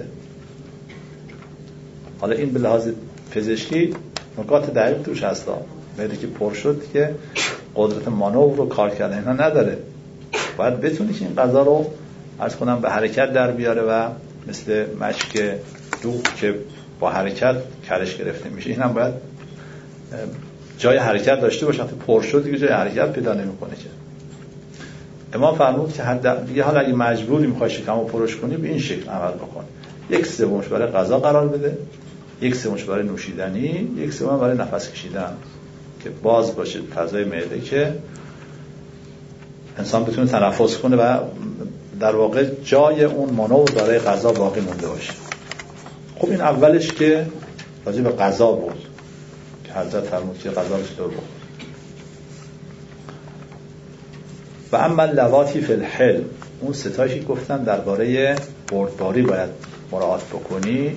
حالا این به لحاظ پزشکی نکات دقیق توش هستا. میگه که پر شد که قدرت مانور رو کار کردن اینا نداره، باید بتونی که این غذا رو عرض کنم به حرکت در بیاره و مثل مشک دوغ که با حرکت کلش گرفته میشه، این هم باید جای حرکت داشته باشه. وقتی پر شد دیگه جای حرکت پیدا نمیکنه که. امام فرمود که دیگه حالا اگه مجبوری میخوای شکمو پرش کنی به این شکل عمل بکن. یک سومش برای غذا قرار بده، یک سومش برای نوشیدنی، یک سوم برای نفس کشیدن که باز باشه فضای معده که انسان بتونه تنفس کنه و در واقع جای اون مانور برای غذا باقی مونده باشه. خب این اولش که راجع به غذا بود که حضرت فرمود که غذا رو چطور بخور. و اما لواتی فی الحل، اون ستایشی گفتن درباره بردباری باید مراعات بکنی.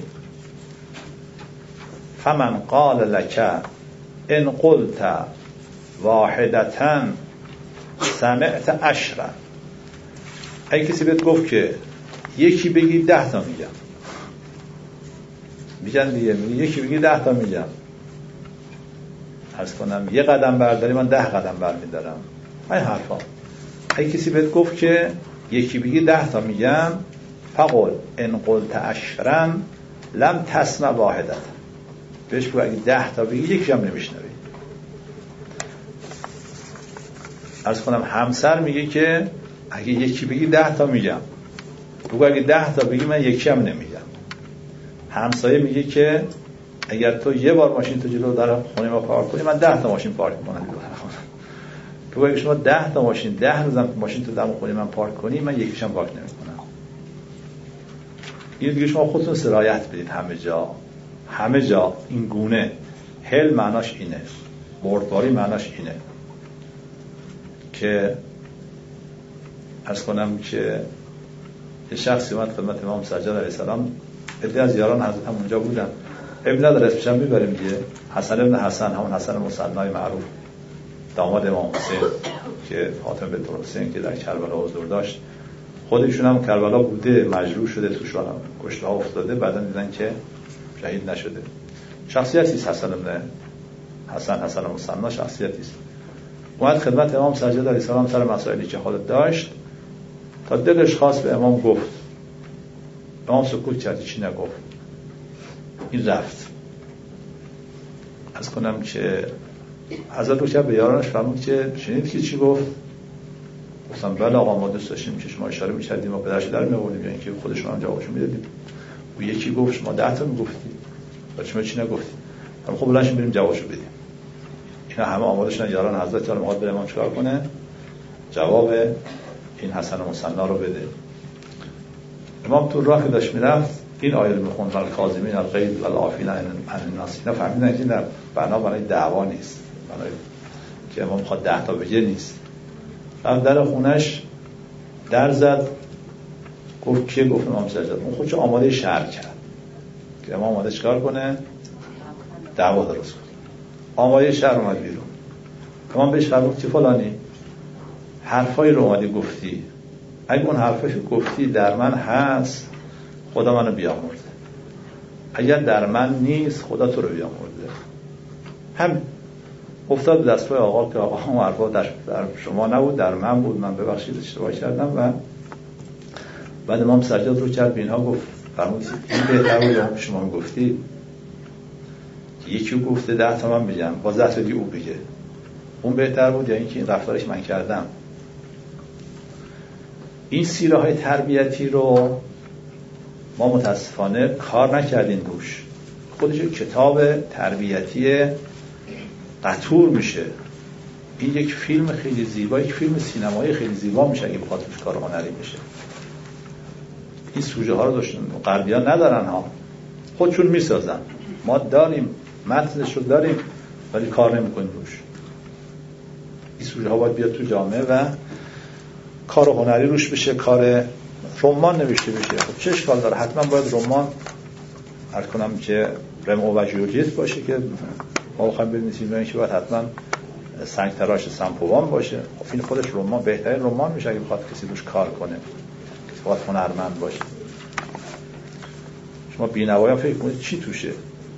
فمن قال لک ان قلت واحدتا سمعت عشرا. اگه کسی بهت گفت که یکی بگی 10 تا میگن دیگه، میگه یکی بگی 10 تا میگم. عرض کنم یه قدم برداری من 10 قدم برمیدارم. این حرفا. اگه کسی بهت گفت که یکی بگی 10 تا میگم، فقل ان قلت عشرا لم تسمع واحدتا. بهش بگو اگه 10 تا بگی یکی هم نمیشنوی. عرض کنم همسر میگه که اگه یکی بگی 10 تا میگم، بگو اگه 10 تا بگی من یکی هم نمیگم. همسایه میگه که اگر تو یه بار ماشین تو جلو در خونه ما پارک کنی من 10 تا ماشین پارک میکنم جلو در خونه. بگو اگه شما 10 تا ماشین 10 روزم ماشین تو دم خونه من پارک کنی من یکیشم پارک نمیکنم. این دیگه شما خودتون سرایت بدید همه جا این گونه. حل معناش اینه، بردباری معناش اینه که عرض کنم که یه شخصی اومد خدمت امام سجاد علیه السلام، عده از یاران حضرت هم اونجا بودن. ابن نداره اسمش هم میبریم دیگه، حسن ابن حسن، همون حسن مصنای معروف، داماد امام حسین که فاطمه بنت حسین که در کربلا حضور داشت، خودشون هم کربلا بوده، مجروح شده، توش کشته ها افتاده، بعدن دیدن که شهید نشده. شخصیتی است حسن ابن حسن مصنا، شخصیتی است. اومد خدمت امام سجاد علیه السلام سر مسائلی که خودت داشت، تا دلش خواست به امام گفت. امام سکوت کرد، چی نگفت. این رفت. از کنم که حضرت روشن به یارانش فرمود که شنید که چی گفت؟ گفتم بله آقا، ما دوست داشتیم که شما اشاره می‌کردیم و پدرش در می‌آوردیم، یا اینکه خودشون هم جوابشو میدادیم. و یکی گفت شما 10 تا میگفتید، ولی شما چی نگفتید؟ خب بلنشیم بریم جوابشو بدیم. اینا همه آماده شدن، یاران حضرت رو می‌خواد بره امام چیکار کنه؟ جواب این حسن مصنا رو بده. امام تو راه که داشت میرفت این آیه رو می‌خوند، الکاظمین الغیظ والعافین عن الناس. اینا فهمیدن که نه، برای دعوا نیست، برای که امام می‌خواد 10 تا بگه نیست. رفت در خونش در زد، گفت که گفت امام سجاد. اون خودش آماده شهر کرد که امام آماده چکار کنه؟ دعوا درست کنه. آماده شهر اومد بیرون. امام بهش فرمود که فلانی حرفای رو اومدی گفتی، اگه اون حرفاشو گفتی در من هست، خدا منو بیامرزه. اگر در من نیست، خدا تو رو بیامرزه. هم افتاد به دستای آقا که آقا اون حرفا در شما نبود، در من بود، من ببخشید اشتباه کردم. و بعد امام سجاد رو کرد به اینها گفت، فرمود این بهتر بود اون شما میگفتی یکی گفته 10 تا من بگم، با 10 تا او بگه، اون بهتر بود یا اینکه این رفتارش من کردم؟ این سیره های تربیتی رو ما متاسفانه کار نکردیم روش. خودش کتاب تربیتی قطور میشه. این یک فیلم خیلی زیبا، یک فیلم سینمایی خیلی زیبا میشه اگه بخواد روش کار هنری بشه. این سوژه ها رو داشتن غربی‌ها ندارن ها، خودشون میسازن. ما داریم، متنش رو داریم، ولی کار نمیکنیم روش. این سوژه ها باید بیاد تو جامعه و کار هنری روش بشه، کار رمان نوشته بشه. خب چه اشکال داره؟ حتما باید رمان عرض کنم که رمو و جولیت باشه که ما بخوایم بنویسیم، یعنی که باید حتما سنگ تراش سمپوان باشه. خب این خودش رمان، بهترین رمان میشه اگه بخواد کسی روش کار کنه، کسی باید هنرمند باشه. شما بی‌نوایان فکر کنید چی توشه؟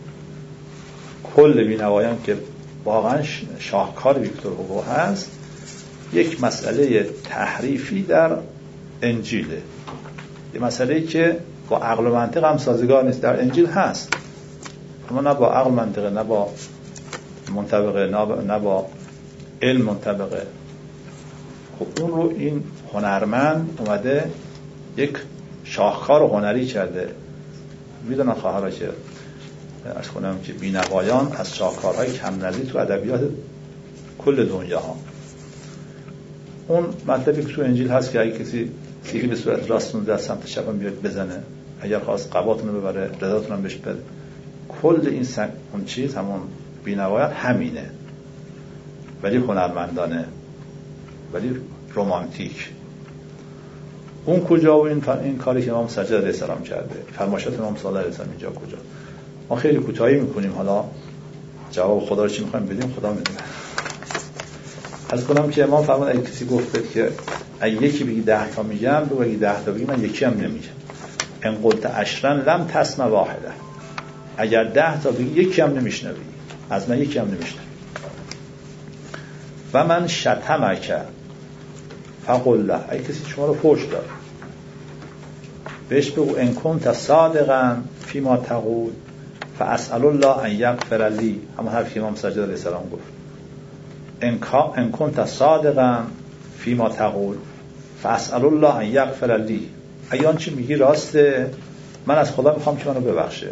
کل بی‌نوایان که واقعا شاهکار ویکتور هوگو هست، یک مسئله تحریفی در انجیله، یه مسئله که با عقل و منطق هم سازگار نیست. در انجیل هست اما نه با عقل منطقه، نه با منطبقه، نه با علم منطبقه. خب اون رو این هنرمند اومده یک شاهکار هنری کرده. میدونن خواهرها که عرض کنم که بی‌نوایان از شاهکارهای کم نظیر تو ادبیات کل دنیا ها. اون مطلبی که تو انجیل هست که اگه کسی تیری به صورت راستون در سمت چپ بیاد بزنه، اگر خواست قباتون رو ببره رضاتون هم بهش بده. کل این اون چیز همون بی‌نوایان همینه، ولی هنرمندانه، ولی رمانتیک. اون کجا و این کاری که امام سجاد علیه السلام کرده، فرمایشات امام صادق علیه السلام اینجا کجا؟ ما خیلی کوتاهی میکنیم، حالا جواب خدا رو چی میخوایم بدیم خدا میدونه. از کنم که امام فرمود اگه کسی گفت که اگه یکی بگی 10 تا میگم، تو بگی 10 تا بگی من یکی هم نمیگم. ان قلت عشرا لم تسمع واحده. اگر 10 تا بگی یکی هم نمیشنوی، از من یکی هم نمیشنوی. و من شتمک فقل له، اگه کسی شما رو فحش داد بهش بگو ان کنت صادقا فیما تقول فاسال الله ان یغفر لی. همون حرفی امام سجاد علیه السلام گفت، ان کنت صادقا فیما تقول فاسال الله ان یغفر لی. اگه آن چی میگی راسته، من از خدا میخوام که منو ببخشه.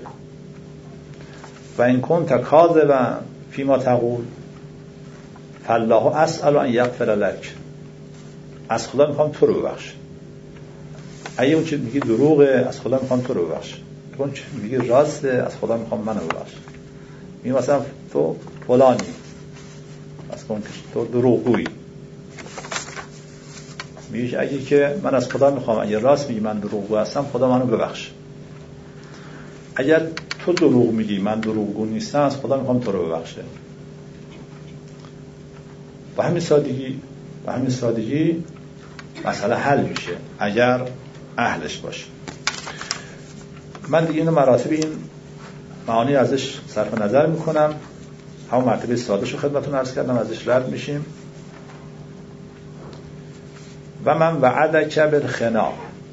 و ان کنت کاذبا فیما تقول فالله اسال ان یغفر لک. از خدا میخوام تو رو ببخشه. اگه اون چه میگی دروغه، از خدا میخوام تو رو ببخش. اون چه میگی راسته، از خدا میخوام منو ببخش. میگه مثلا تو فلانی، مثلا تو دروغگویی. میگه اگه که من از خدا میخوام، اگه راست میگی من دروغگو هستم، خدا منو ببخش. اگر تو دروغ میگی من دروغگو نیستم، از خدا میخوام تو رو ببخشه. به همین سادگی مسئله حل میشه اگر اهلش باشه. من دیگه اینو مراتب این معانی ازش صرف نظر میکنم. همون مرتبه سادهشو خدمتتون عرض کردم، ازش رد میشیم. و من وعدک بالخنا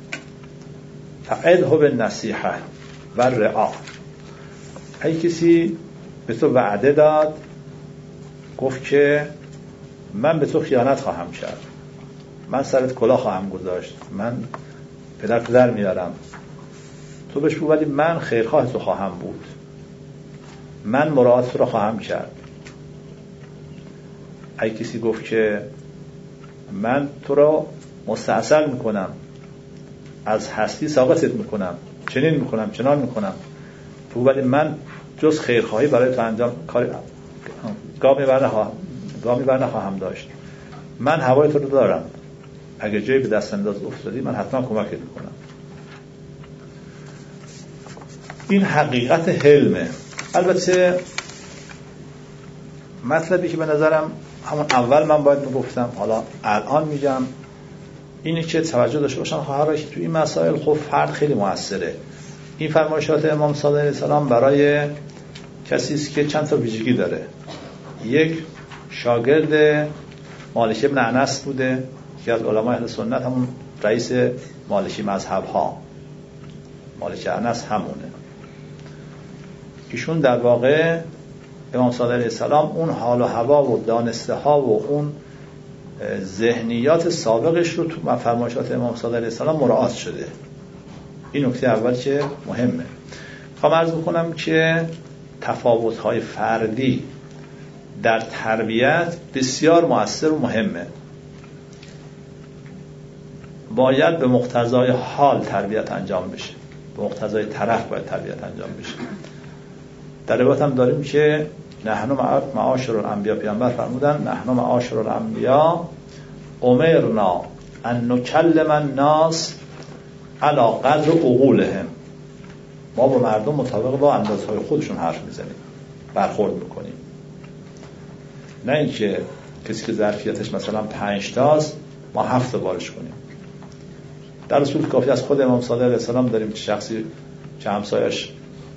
فعده بالنصیحه و رعا. اگه کسی به تو وعده داد، گفت که من به تو خیانت خواهم کرد، من سرت کلاه خواهم گذاشت، من پدر میارم، تو بهش بگو ولی من خیرخواه تو خواهم بود، من مراعات تو رو خواهم کرد. اگه کسی گفت که من تو رو مستعصل میکنم، از هستی ساقطت میکنم، چنین میکنم چنان میکنم، تو ولی من جز خیرخواهی برای تو انجام گامی بر نخواهم داشت، من هوای تو رو دارم، اگه جایی به دست انداز افتادی من حتما کمکت میکنم. این حقیقت حلمه. البته مطلبی که به نظرم همون اول من باید میگفتم، حالا الان میگم، اینه که توجه داشته باشن خواهرها که تو این مسائل خب فرد خیلی موثره. این فرمایشات امام صادق علیه السلام برای کسی است که چند تا ویژگی داره. یک، شاگرد مالک بن انس بوده که از علمای اهل سنت همون رئیس مالکی مذهب ها، مالک انس همونه. ایشون در واقع امام صادق علیه السلام اون حال و هوا و دانسته ها و اون ذهنیات سابقش رو تو فرمایشات امام صادق علیه السلام مراعات شده. این نکته اول که مهمه. خواهم عرض بکنم که تفاوت‌های فردی در تربیت بسیار مؤثر و مهمه. باید به مقتضای حال تربیت انجام بشه، به مقتضای طرف باید تربیت انجام بشه. در روایت هم داریم که نحن معاشر الانبیا، پیامبر فرمودن نحن معاشر الانبیا امرنا ان نکلم الناس علی قدر عقولهم. ما با مردم مطابق با اندازهای خودشون حرف میزنیم، برخورد میکنیم. نه اینکه کسی که ظرفیتش مثلا 5 تاست ما 7 تا بارش کنیم. در اصول کافی از خود امام صادق علیه السلام داریم که شخصی که همسایش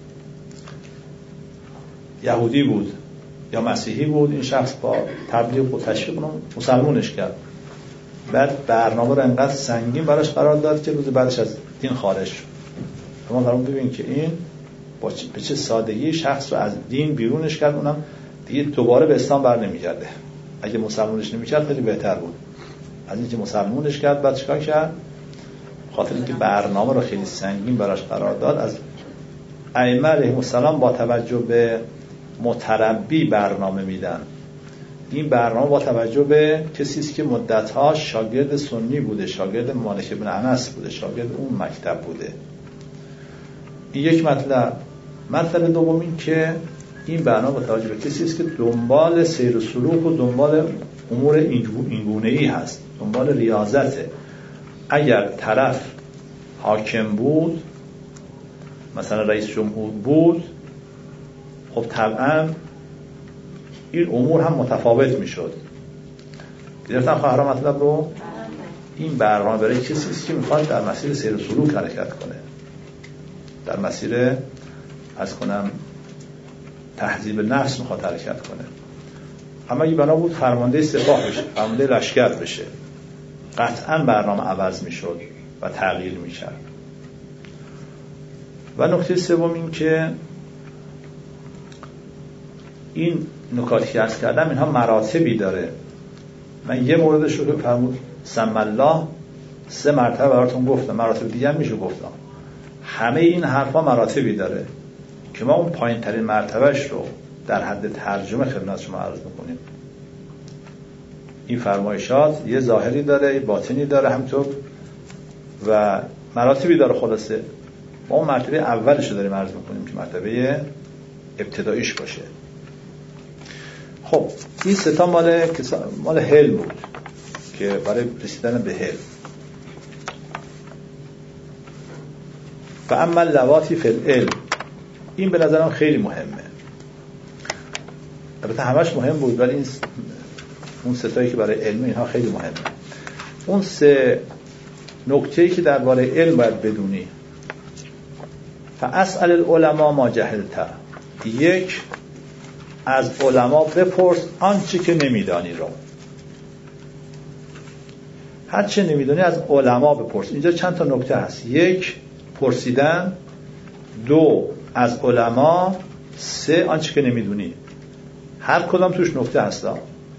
یهودی بود یا مسیحی بود، این شخص با تبلیغ و تشویق مسلمونش کرد. بعد برنامه رو انقدر سنگین براش قرار داد که روز بعدش از دین خارج شد. شما فرمون ببین که این به چه سادگی شخص رو از دین بیرونش کرد، اونم دیگه دوباره به اسلام بر نمیگرده. اگه مسلمونش نمیکرد خیلی بهتر بود. از اینکه مسلمونش کرد بعد چیکار کرد؟ خاطر اینکه برنامه رو خیلی سنگین براش قرار داد. از ائمه علیهم السلام با توجه به متربی برنامه میدن. این برنامه با توجه به کسی است که مدت‌ها شاگرد سنی بوده، شاگرد مالک بن انس بوده، شاگرد اون مکتب بوده. این یک مطلب. مطلب دوم این که این برنامه با توجه به کسی است که دنبال سیر و سلوک و دنبال امور اینگونه‌ای هست، دنبال ریاضته. اگر طرف حاکم بود، مثلا رئیس جمهور بود، خب طبعا این امور هم متفاوت میشد. گرفتم خواهرام مطلب رو؟ این برنامه برای کسی است که میخواد در مسیر سیر و سلوک حرکت کنه، در مسیر تهذیب نفس میخواد حرکت کنه. اما اگه بنا بود فرمانده سپاه بشه، فرمانده لشکر بشه، قطعا برنامه عوض میشد و تغییر میکرد. و نکته سوم این که این نکاتی که عرض کردم اینها مراتبی داره. من یه موردش رو فرمود سم الله 3 مرتبه براتون گفتم، مراتب دیگه هم میشه گفتم. همه این حرفا مراتبی داره که ما اون پایین ترین مرتبهش رو در حد ترجمه خدمت شما عرض میکنیم. این فرمایشات یه ظاهری داره، یه باطنی داره همطور، و مراتبی داره. خلاصه ما اون مرتبه اولش رو داریم عرض میکنیم که مرتبه ابتداییش باشه. خب این سه تا مال حلم بود که برای رسیدن به حلم. و اما لواتی فی العلم، این به نظرم خیلی مهمه. البته همش مهم بود ولی اون سه تایی که برای علم اینها خیلی مهمه. اون سه نکته‌ای که درباره علم باید بدونی: فاسأل العلماء ما جهلت، یک، از علما بپرس آنچه که نمیدانی رو. هر چه نمیدانی از علما بپرس. اینجا چند تا نکته هست: یک، پرسیدن; دو، از علما; سه، آنچه که نمیدونی. هر کدام توش نکته هستا.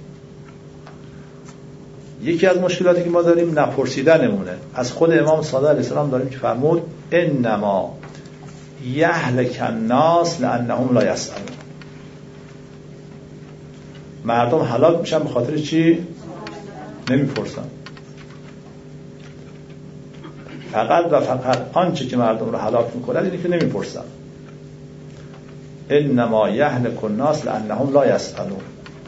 یکی از مشکلاتی که ما داریم نپرسیدنمونه. از خود امام صادق علیه السلام داریم که فرمود انما یهلک الناس لانهم لا یسألون. مردم هلاک میشن به خاطر چی؟ نمیپرسن. فقط و فقط آنچه که مردم رو هلاک میکنه اینه که نمیپرسن. انما یهلک الناس لانهم لا یسألون.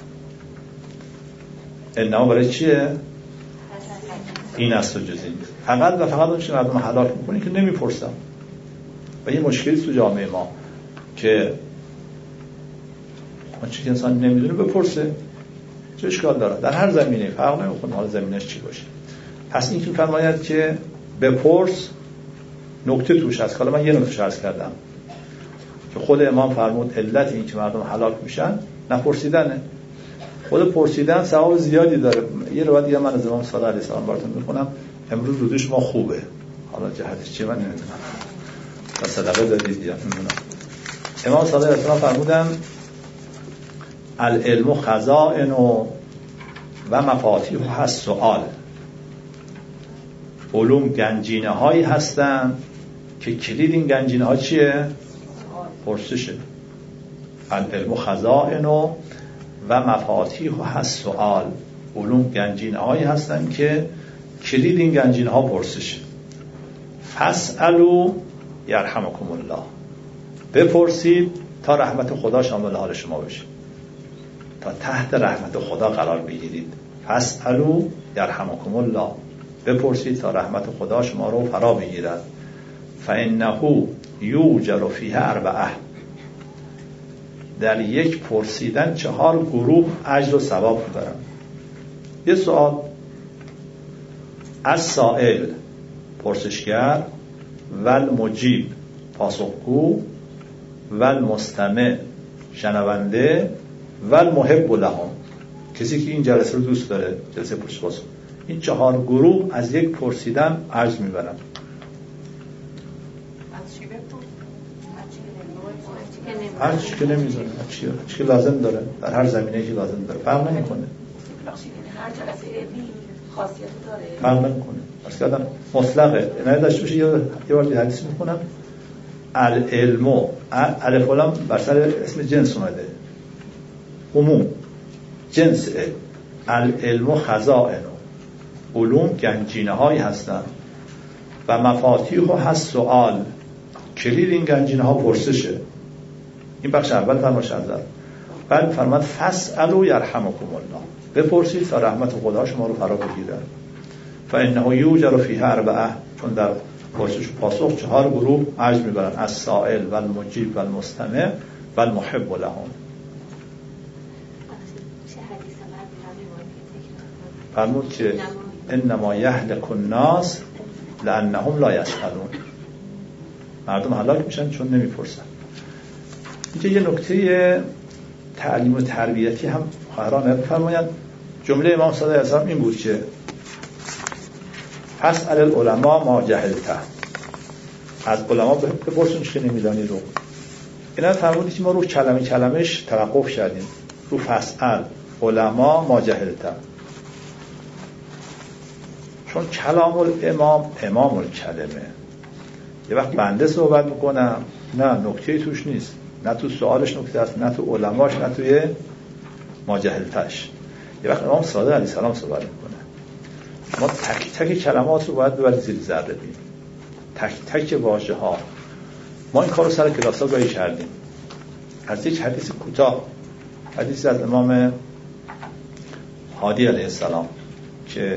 انما برای چیه؟ این است و جز این. فقط و فقط آنچه که مردم هلاک میکنه که نمیپرسن. و این مشکلی تو جامعه ما که آنچه که انسان نمیدونه بپرسه. چه اشکال داره؟ در هر زمینه فرق نمیکنه حال زمینش چی باشه. پس این که فرماید که بپرس، نکته توش هست. حالا من یه نکته عرض کردم که خود امام فرمود علت این که مردم هلاک میشن نپرسیدنه. خود پرسیدن ثواب زیادی داره. یه روایت دیگه من از امام صادق علیه السلام براتون میخونم. امروز روز شما خوبه، حالا جهتش چیه من نمیدونم، و صدقه دادید یا نمیدونم. امام صادق علیه السلام فرمودن العلم خزائن و مفاتیح السؤال. علوم گنجینه هایی هستن که کلید این گنجینه ها چیه؟ پرسشه. العلم خزائن و مفاتیح السؤال. علوم گنجینه هایی هستن که کلید این گنجینه ها پرسشه. فاسألوا یرحمکم الله. بپرسید تا رحمت خدا شامل حال شما بشه، تا تحت رحمت خدا قرار بگیرید. فاسألوا یرحمکم الله. بپرسید تا رحمت خدا شما رو فرا بگیرد. فانه یوجر فیه اربعه. در یک پرسیدن 4 گروه اجر و ثواب دارن. یه سوال: السائل پرسشگر، و المجیب پاسخگو، و المستمع شنونده، و المحب لهم کسی که این جلسه رو دوست داره، جلسه پرسش پاسخ. این 4 گروه از یک پرسیدن اجر میبرن. هر چی که نمیذاره، هر چی که لازم داره، در هر زمینه‌ای که لازم داره، فرق نمیکنه. هر جلسه علمی خاصیت داره، فرق نمیکنه. اصلا آدم مطلقه. نه داشته باشه. یه بار حدیث میخونم: العلم، الف و لام بر سر اسم جنس اومده، عموم جنس علم. العلم خزائن، علوم گنجینه هایی هستند، و مفاتیح السؤال، کلید این گنجینه ها پرسشه. این بخش اول فرمایش ازل. بعد فرماد فاسألوا یرحمکم الله. بپرسید تا رحمت خدا شما رو فرا بگیرد. فانه یوجر فیه اربعه. چون در پرسش و پاسخ 4 گروه اجر میبرن: السائل و المجیب و المستمع و المحب لهم. فرمود که انما یهلک الناس لانهم لا یسألون. مردم هلاک میشن چون نمیپرسن. اینجا یه نکته تعلیم و تربیتی هم خواهران بفرمایند. جمله امام صادق علیه السلام این بود که فاسأل العلماء ما جهلت. از علما بپرسون چه نمیدانی رو. اینا فرمودید که ما رو کلمش توقف کردیم، رو فاسأل علما ما جهلت. چون کلام الامام امام الکلمه. یه وقت بنده صحبت میکنم، نه نکته توش نیست، نه تو سوالش نکته است، نه تو علماش، نه توی ماجهلتش. یه وقت امام صادق علیه السلام صحبت میکنه، ما تک تک کلمات رو باید ببرید زیر ذره ببینیم. تک تک واژه ها. ما این کار رو سر کلاس ها گاهی کردیم. از یک حدیث کوتاه، حدیث از امام هادی علیه السلام که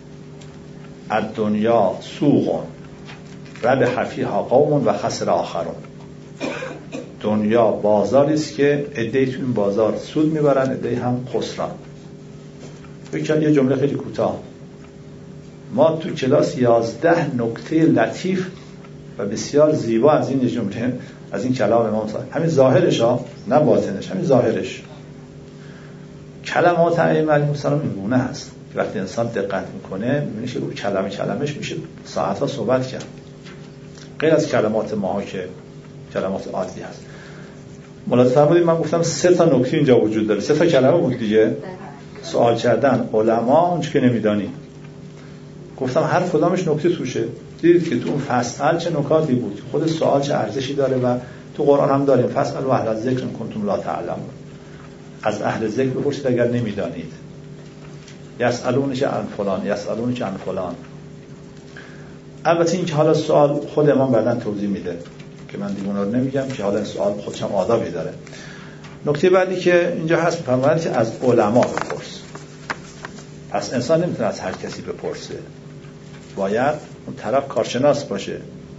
الدنیا سوق ربح فیها قوم و خسر آخرون. دنیا بازاری است که عده‌ای تو این بازار سود میبرن، عده‌ای هم خسران. یه جمله خیلی کوتاه. ما تو کلاس 11 نکته لطیف و بسیار زیبا از این جمله، از این کلام امام صادق، همین ظاهرش ها، نه باطنش، همین ظاهرش. کلمات ائمه علیهم السلام این گونه هست که وقتی انسان دقت میکنه میبینه که رو کلمش میشه ساعت‌ها صحبت کرد، غیر از کلمات ما که کلمات عادی هست. ملاحظه فرمودید من گفتم 3 نکته اینجا وجود داره، 3 کلمه بود دیگه. سوال کردن، علما، اون چیزی که نمیدانی. گفتم هر کدامش نکته توشه. دیدید که تو اون فصل چه نکاتی بود، خود سوال چه ارزشی داره و تو قرآن هم داریم فصل و اهل ذکر کنتم لا تعلمون. از اهل ذکر بپرسید اگر نمیدانید. یسالونک عن فلان، یسالونک عن فلان. البته این که حالا سوال خود امام بعداً توضیح میده که من دیگه اون رو نمیگم که حالا این سوال خودش هم آدابی داره. نکته بعدی که اینجا هست می‌فرماید که از علما بپرس. پس انسان نمیتونه از هر کسی بپرسه، باید اون طرف کارشناس باشه.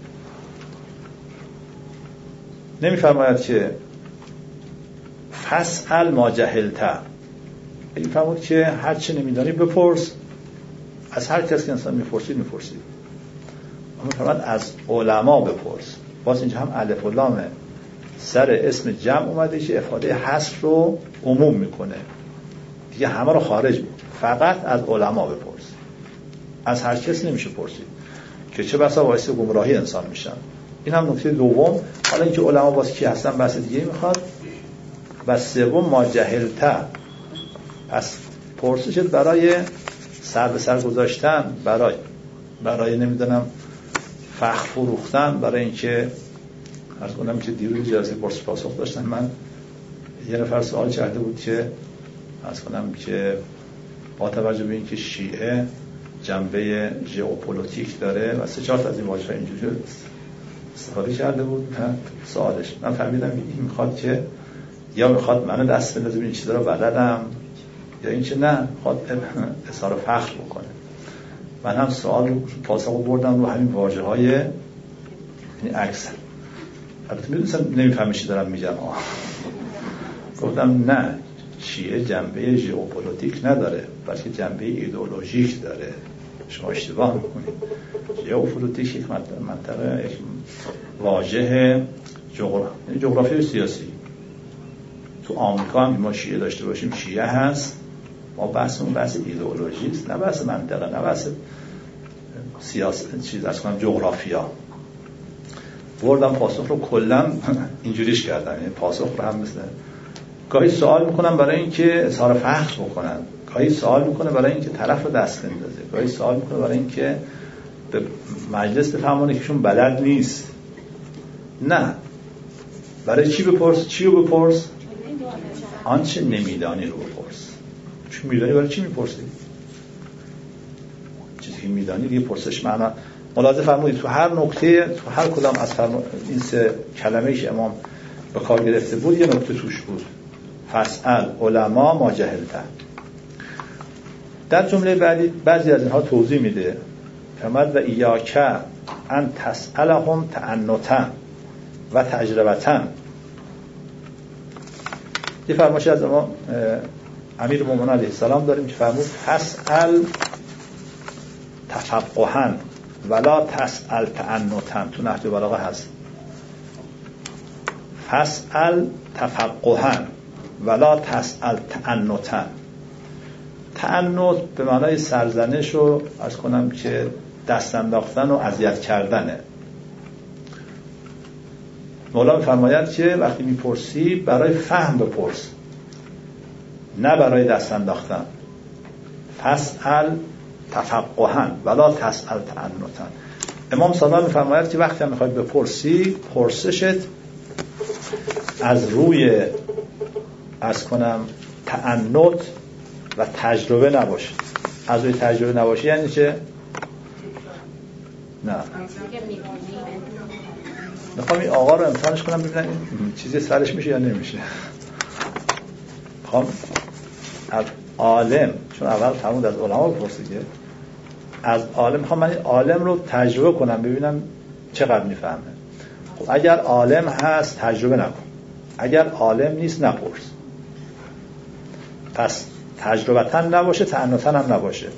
نمی‌فرماید که فاسأل ما جهلت، این فرمود که هر چه نمیدانی بپرس. از هر کسی که انسان میپرسید اما فرمود از علما بپرس. باز اینجا هم الف و لام سر اسم جمع اومده که افاده حصر رو عموم میکنه دیگه، همه رو خارج میکنه. فقط از علما بپرس، از هر کسی نمیشه پرسید که چه بسا باعث گمراهی انسان میشن. این هم نکته دوم. حالا اینکه علما باز کی هستن بحث دیگه میخواد. و سوم ما جهلت، پس پرسشت برای سر به سر گذاشتن، برای نمیدونم فخر فروختن، برای اینکه عرض کنم که دیروز جلسه پرس پاسخ داشتن، من یه نفر سوال کرده بود که عرض کنم که با توجه به اینکه شیعه جنبه ژئوپلیتیک داره و 3-4 تا از این واژه‌ها اینجوری استفاده کرده بود سوالش، من فهمیدم این میخواد که یا میخواد منو دست بندازه این چیزا رو بلدم، یا این که نه میخواد اظهار فخر بکنه. من هم سوال پاسخ بردم رو همین واژه‌های این عکس. البته میدونستم نمیفهمی چی دارم میگم. گفتم نه، شیعه جنبه ژئوپلیتیک نداره بلکه جنبه ایدئولوژیک داره. شما اشتباه میکنید. ژئوپلیتیک یک منطقه، یک واژه جغرافی سیاسی. تو آمریکا هم ما شیعه داشته باشیم شیعه هست. ما بحث ایدئولوژی است، نه بحث منطقه، نه بحث سیاست، چیز از کنم جغرافیا. بردم پاسخ رو کلا اینجوریش کردم. یعنی پاسخ رو هم مثل گاهی سوال میکنم برای اینکه اظهار فخر بکنن، گاهی سوال میکنه برای اینکه طرف رو دست بندازه، گاهی سوال میکنه برای اینکه به مجلس بفهمونه که شون بلد نیست. نه، برای چی بپرس؟ چی رو بپرس؟ آنچه نمیدانی رو بپرس. چون میدانی برای چی میپرسی؟ چیزی که میدانی دیگه پرسش معنا. ملاحظه فرمودید تو هر نکته، تو هر کدام از این 3 کلمه‌ای که امام به کار گرفته بود یه نکته توش بود. فاسأل علما ما جهلت. در جمله بعدی بعضی از اینها توضیح میده. فرمود و ایاک ان تسألهم تعنتا و تجربتا. یه فرمایشی از امام امیرالمومنین علیه السلام داریم که فرمود فاسأل تفقها ولا تسأل تعنتا. تو نهج بلاغه هست. فاسأل تفقها ولا تسأل تعنتا. تعنت به معنای سرزنش و عرض کنم که دست انداختن و اذیت کردنه. مولا می‌فرماید که وقتی میپرسی برای فهم بپرس، نه برای دست انداختن. فاسأل تفقها ولا تسأل تعنتا. امام صادق می‌فرماید که وقتی میخوای بپرسی، پرسشت از روی عرض کنم تعنت و تجربه نباشه. از روی تجربه نباشه یعنی چه؟ نه. میخوام این آقا رو امتحانش کنم ببینم این چیزی سرش میشه یا نمیشه. میخوام از عالم، چون اول فرمود از علما بپرسید، از عالم میخوام من این عالم رو تجربه کنم ببینم چقدر میفهمه. خب اگر عالم هست تجربه نکن، اگر عالم نیست نپرس. پس تجربتاً نباشه، تعنتاً هم نباشه،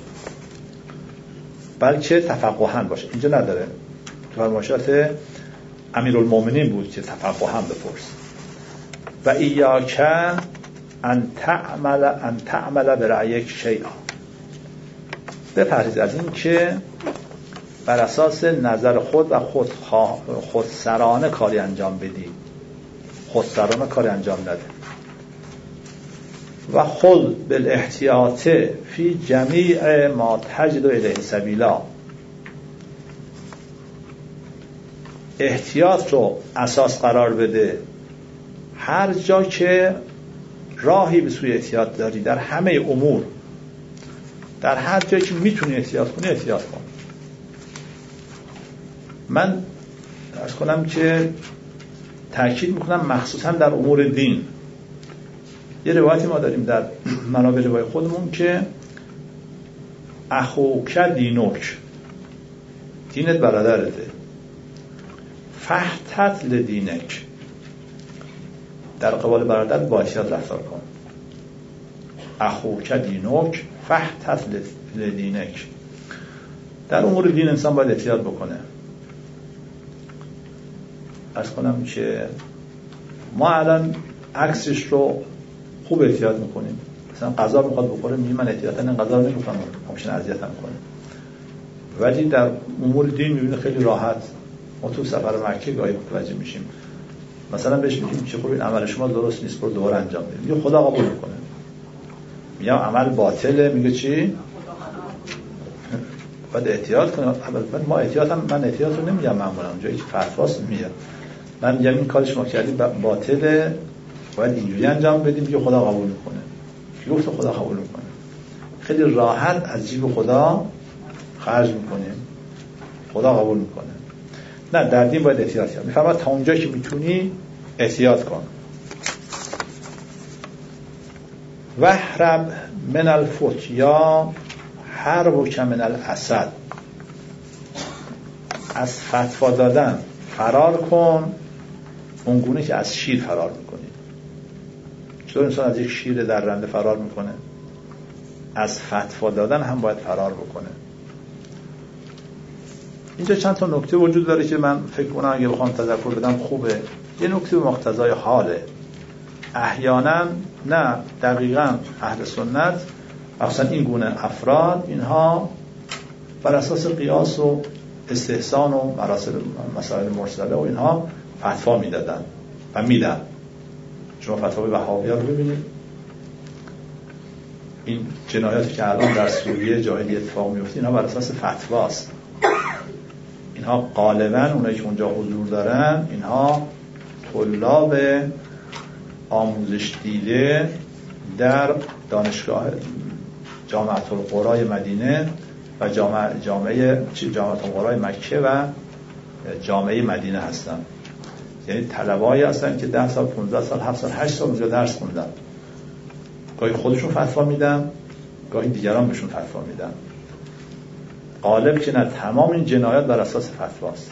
بلکه تفقهاً باشه. اینجا نداره، تو فرمایشات امیرالمومنین بود که تفقهاً بپرس. و ایاک ان تعمل برأیک شیئا، بپرهیز از این که بر اساس نظر خود و خودسرانه کاری انجام بدی، خودسرانه کاری انجام نده. و خذ بالاحتیاط فی جمیع ما تجد الیه سبیلا، احتیاط رو اساس قرار بده هر جا که راهی به سوی احتیاط داری، در همه امور، در هر جایی که میتونی احتیاط کنی احتیاط کن. من عرض کنم که تأکید میکنم مخصوصا در امور دین. یه روایتی ما داریم در منابع روای خودمون که اخوک دینوک، دینت برادرته، فحتت لدینک، در قبال برادر با احتیاط رفتار کن. اخوک دینوک فحتت لدینک، در امور دین انسان باید احتیاط بکنه. عرض کنم که ما الان عکسش رو خوب احتیاط میکنیم. مثلا غذا میخواد بخوره میگه من احتیاطاً این غذا رو نمیخوام، ممکنه اذیتم کنه. ولی در امور دین میبینه خیلی راحت. ما تو سفر مکه گاهی متوجه میشیم، مثلا بهش میگیم که خب این عمل شما درست نیست، برو دوباره انجام بده، میگه خدا قبول میکنه. میگم عمل باطله، میگه چی؟ باید احتیاط کنه. من احتیاط رو نمیگم معمولا، اونجایی که فتواست میگم، من میگم این کار شما کردی باطله، باید اینجوری انجام بدیم، میگه خدا قبول میکنه. گفت خدا قبول میکنه. خیلی راحت از جیب خدا خرج میکنیم، خدا قبول میکنه. نه، در دین باید احتیاط کنی. میفهمم تا اونجایی که میتونی احتیاط کن. وحرب من الفتیا حربک من الاسد، از فتوا دادن فرار کن اونگونه که از شیر فرار میکنی. چطور انسان از یک شیر در رنده فرار میکنه؟ از فتوا دادن هم باید فرار بکنه. اینجا چند تا نکته وجود داره که من فکر کنم اگه بخوام تذکر بدم خوبه. یه نکته به مقتضای حاله. احیانا نه دقیقاً اهل سنت، مثلا این گونه افراد، اینها بر اساس قیاس و استحسان و مسائل مرسله و اینها فتوا میدادن و میدن. شما فتاوی وهابی‌ها رو ببینید، این جنایاتی که الان در سوریه جاهلی اتفاق میفته اینها بر اساس فتواست. اینها غالبا اونایی که اونجا حضور دارن اینها طلاب آموزش دیده در دانشگاه جامعه القرای مدینه و جامعه القرای مکه و جامعه مدینه هستن. یعنی طلبه‌ای هستن که 10 سال 15 سال 7 سال 8 سال اونجا درس خوندن. گاهی خودشون فتوا میدن، گاهی دیگران بهشون فتوا میدن. غالب که نه، تمام این جنایات بر اساس فتواست.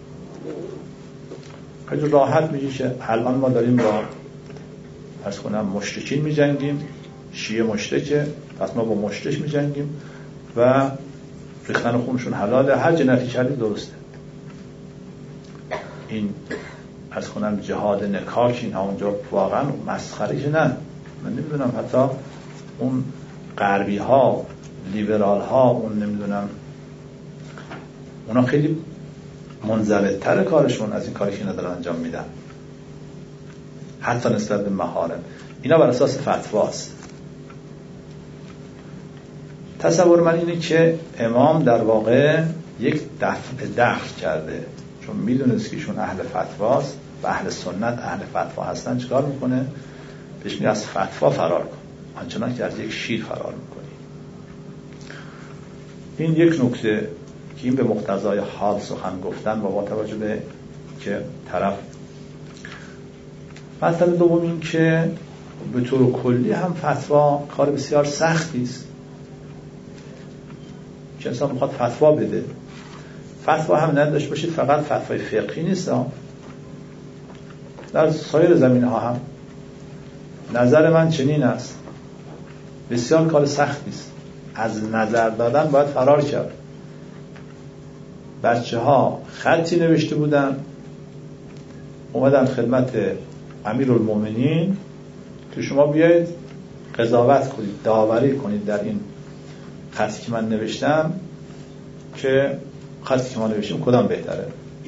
خیلی راحت میگه که الان ما داریم با عرض کنم مشرکین میجنگیم، شیعه مشرکه، پس ما با مشرک میجنگیم و ریختن خونشون حلاله، هر جنایتی کردی درسته. این عرض کنم جهاد نکاک اینها اونجا واقعا مسخره که نه. من نمیدونم حتی اون غربی ها، لیبرال ها، اون نمیدونم اونا خیلی منضبط‌تر کارشون از این کاری که ندارن انجام میدن، حتی نسبت به محارم. اینا بر اساس فتواست. تصور من اینه که امام در واقع یک دفع کرده، چون میدونست که ایشون اهل فتواست و اهل سنت اهل فتوا هستن. چیکار میکنه؟ بهش میگه از فتوا فرار کن، آنچنان که از یک شیر فرار میکنی. این یک نکته که این به مقتضای حال سخن گفتن با توجه به که طرف. مسئله دوم این که به طور کلی هم فتوا کار بسیار سختی است که انسان میخواد فتوا بده. فتوا هم نداشته باشید فقط فتوای فقهی نیست، در سایر زمینه ها هم نظر من چنین است، بسیار کار سختی است. از نظر دادن باید فرار کرد. بچه ها خطی نوشته بودن، اومدن خدمت امیرالمومنین که شما بیایید قضاوت کنید، داوری کنید در این خطی که من نوشتم، که خطی که ما نوشتیم کدام بهتره.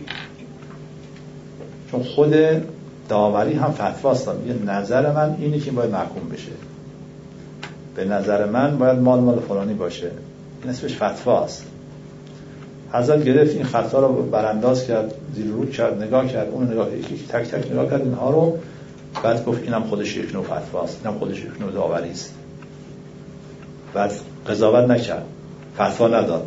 چون خود داوری هم فتواست، یه نظر من اینه که باید محکوم بشه، به نظر من باید مال فلانی باشه، این اسمش فتواست. حضرت گرفت این خطا رو برانداز کرد، زیر رو کرد، نگاه کرد، اون نگاه یکی تک تک نگاه کرد اینها رو، بعد گفت اینم خودش یک نوع فتواست، اینم خودش یک نوع داوری است. بعد قضاوت نکرد، فتوا نداد،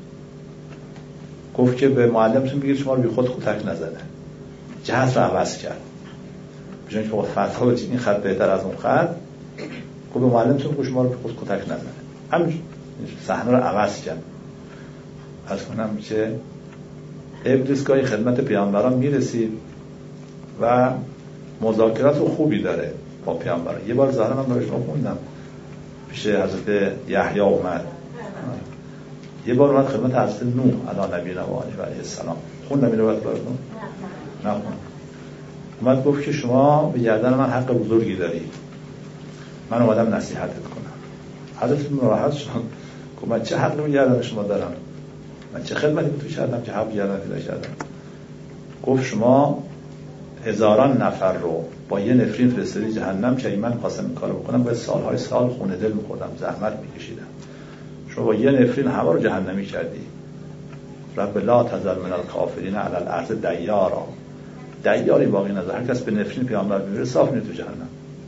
گفت که به معلمتون بگید شما رو بی خود کتک نزنه، جهت رو عوض کرد. بجای اینکه فتوا بدید این خط بهتر از اون خط، گفت به معلمتون که شما رو بی خود کتک نزنه، همین صحنه رو عوض کرد. از کنم که ابلیس گاهی خدمت پیامبران میرسید و مذاکرات خوبی داره با پیامبران. یه بار ظاهرا من برای شما خوندم، پیش حضرت یحیی اومد، یه بار اومد خدمت حضرت نوح علی نبینا و علیه السلام، خوندم اینو براتون؟ نه خوندم. اومد گفت که شما به گردن من حق بزرگی داری، من اومدم نصیحتت کنم. حضرت نوح راحت شد، گفت من چه حقی به گردن شما دارم؟ من چه خدمتی به تو کردم که حق گردن پیدا کردم؟ گفت شما هزاران نفر رو با یه نفرین فرستادی جهنم که من خواستم این کارو بکنم باید سالهای سال خونه دل می‌خوردم، زحمت می‌کشیدم. شما با یه نفرین همه رو جهنمی کردی. رب لا تذر من الکافرین علی الارض دیارا، دیاری باقی نذار. هر کس به نفرین پیامبر میره صاف میره تو جهنم.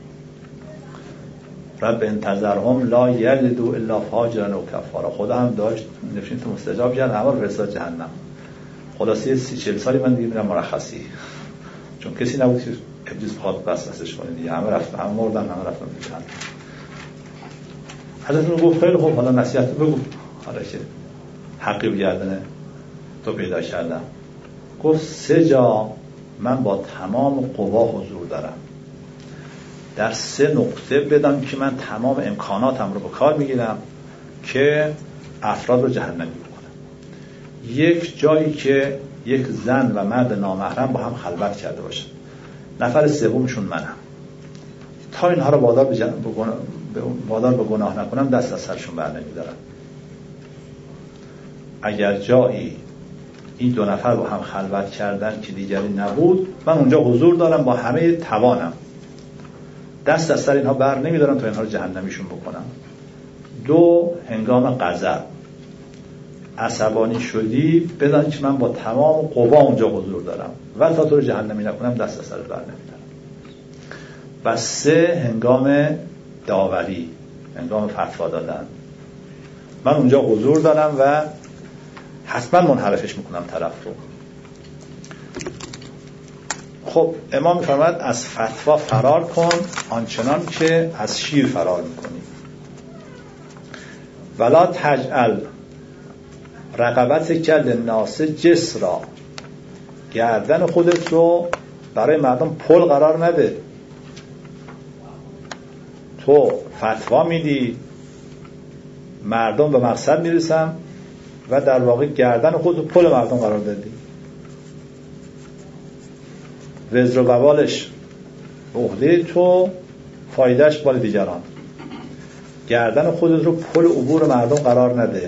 رب انتظرهم لا یلدوا الا فاجرا و کفارا، خدا هم داشت نفرین تو مستجاب کرد، همه رو فرستاد جهنم. خلاصه 30-40 سالی من دیگه میرم مرخصی، چون کسی نبود که ابلیس بخواد وسوسش کنه دیگه، همه رفتن، همه مردن، همه رفتن تو جهنم. حضرت گفت خیلی خوب، حالا نصیحت بگو، حالا که حقی به گردن تو پیدا کردم. گفت 3 جا من با تمام قوا حضور دارم، در 3 نقطه بدان که من تمام امکاناتم رو به کار میگیرم که افراد رو جهنمی بکنم. یک جایی که یک زن و مرد نامحرم با هم خلوت کرده باشن، نفر سومشون منم، تا اینها رو وادار به گناه نکنم دست از سرشون بر نمیدارم. اگر جایی این 2 نفر با هم خلوت کردن که دیگری نبود، من اونجا حضور دارم با همه توانم، دست از سر اینها بر نمیدارم تا اینها رو جهنمیشون بکنم. 2 هنگام غضب عصبانی شدی بدان که من با تمام قوا اونجا حضور دارم و تا تو رو جهنمی نکنم دست از سر بر نمیدارم. و 3 هنگام داوری، هنگام فتوا دادن، من اونجا حضور دارم و حتما منحرفش میکنم طرف رو. خب امام میفرماید از فتوا فرار کن آنچنان که از شیر فرار میکنی. ولا تجعل رقبتک للناس جسرا، گردن خودت رو برای مردم پل قرار نده. تو فتوا میدی، مردم به مقصد میرسن و در واقع گردن خودت رو پل مردم قرار دادی. وزر و وبالش عهده تو، فایدهش بال دیگران. گردن خودت رو پل عبور مردم قرار نده.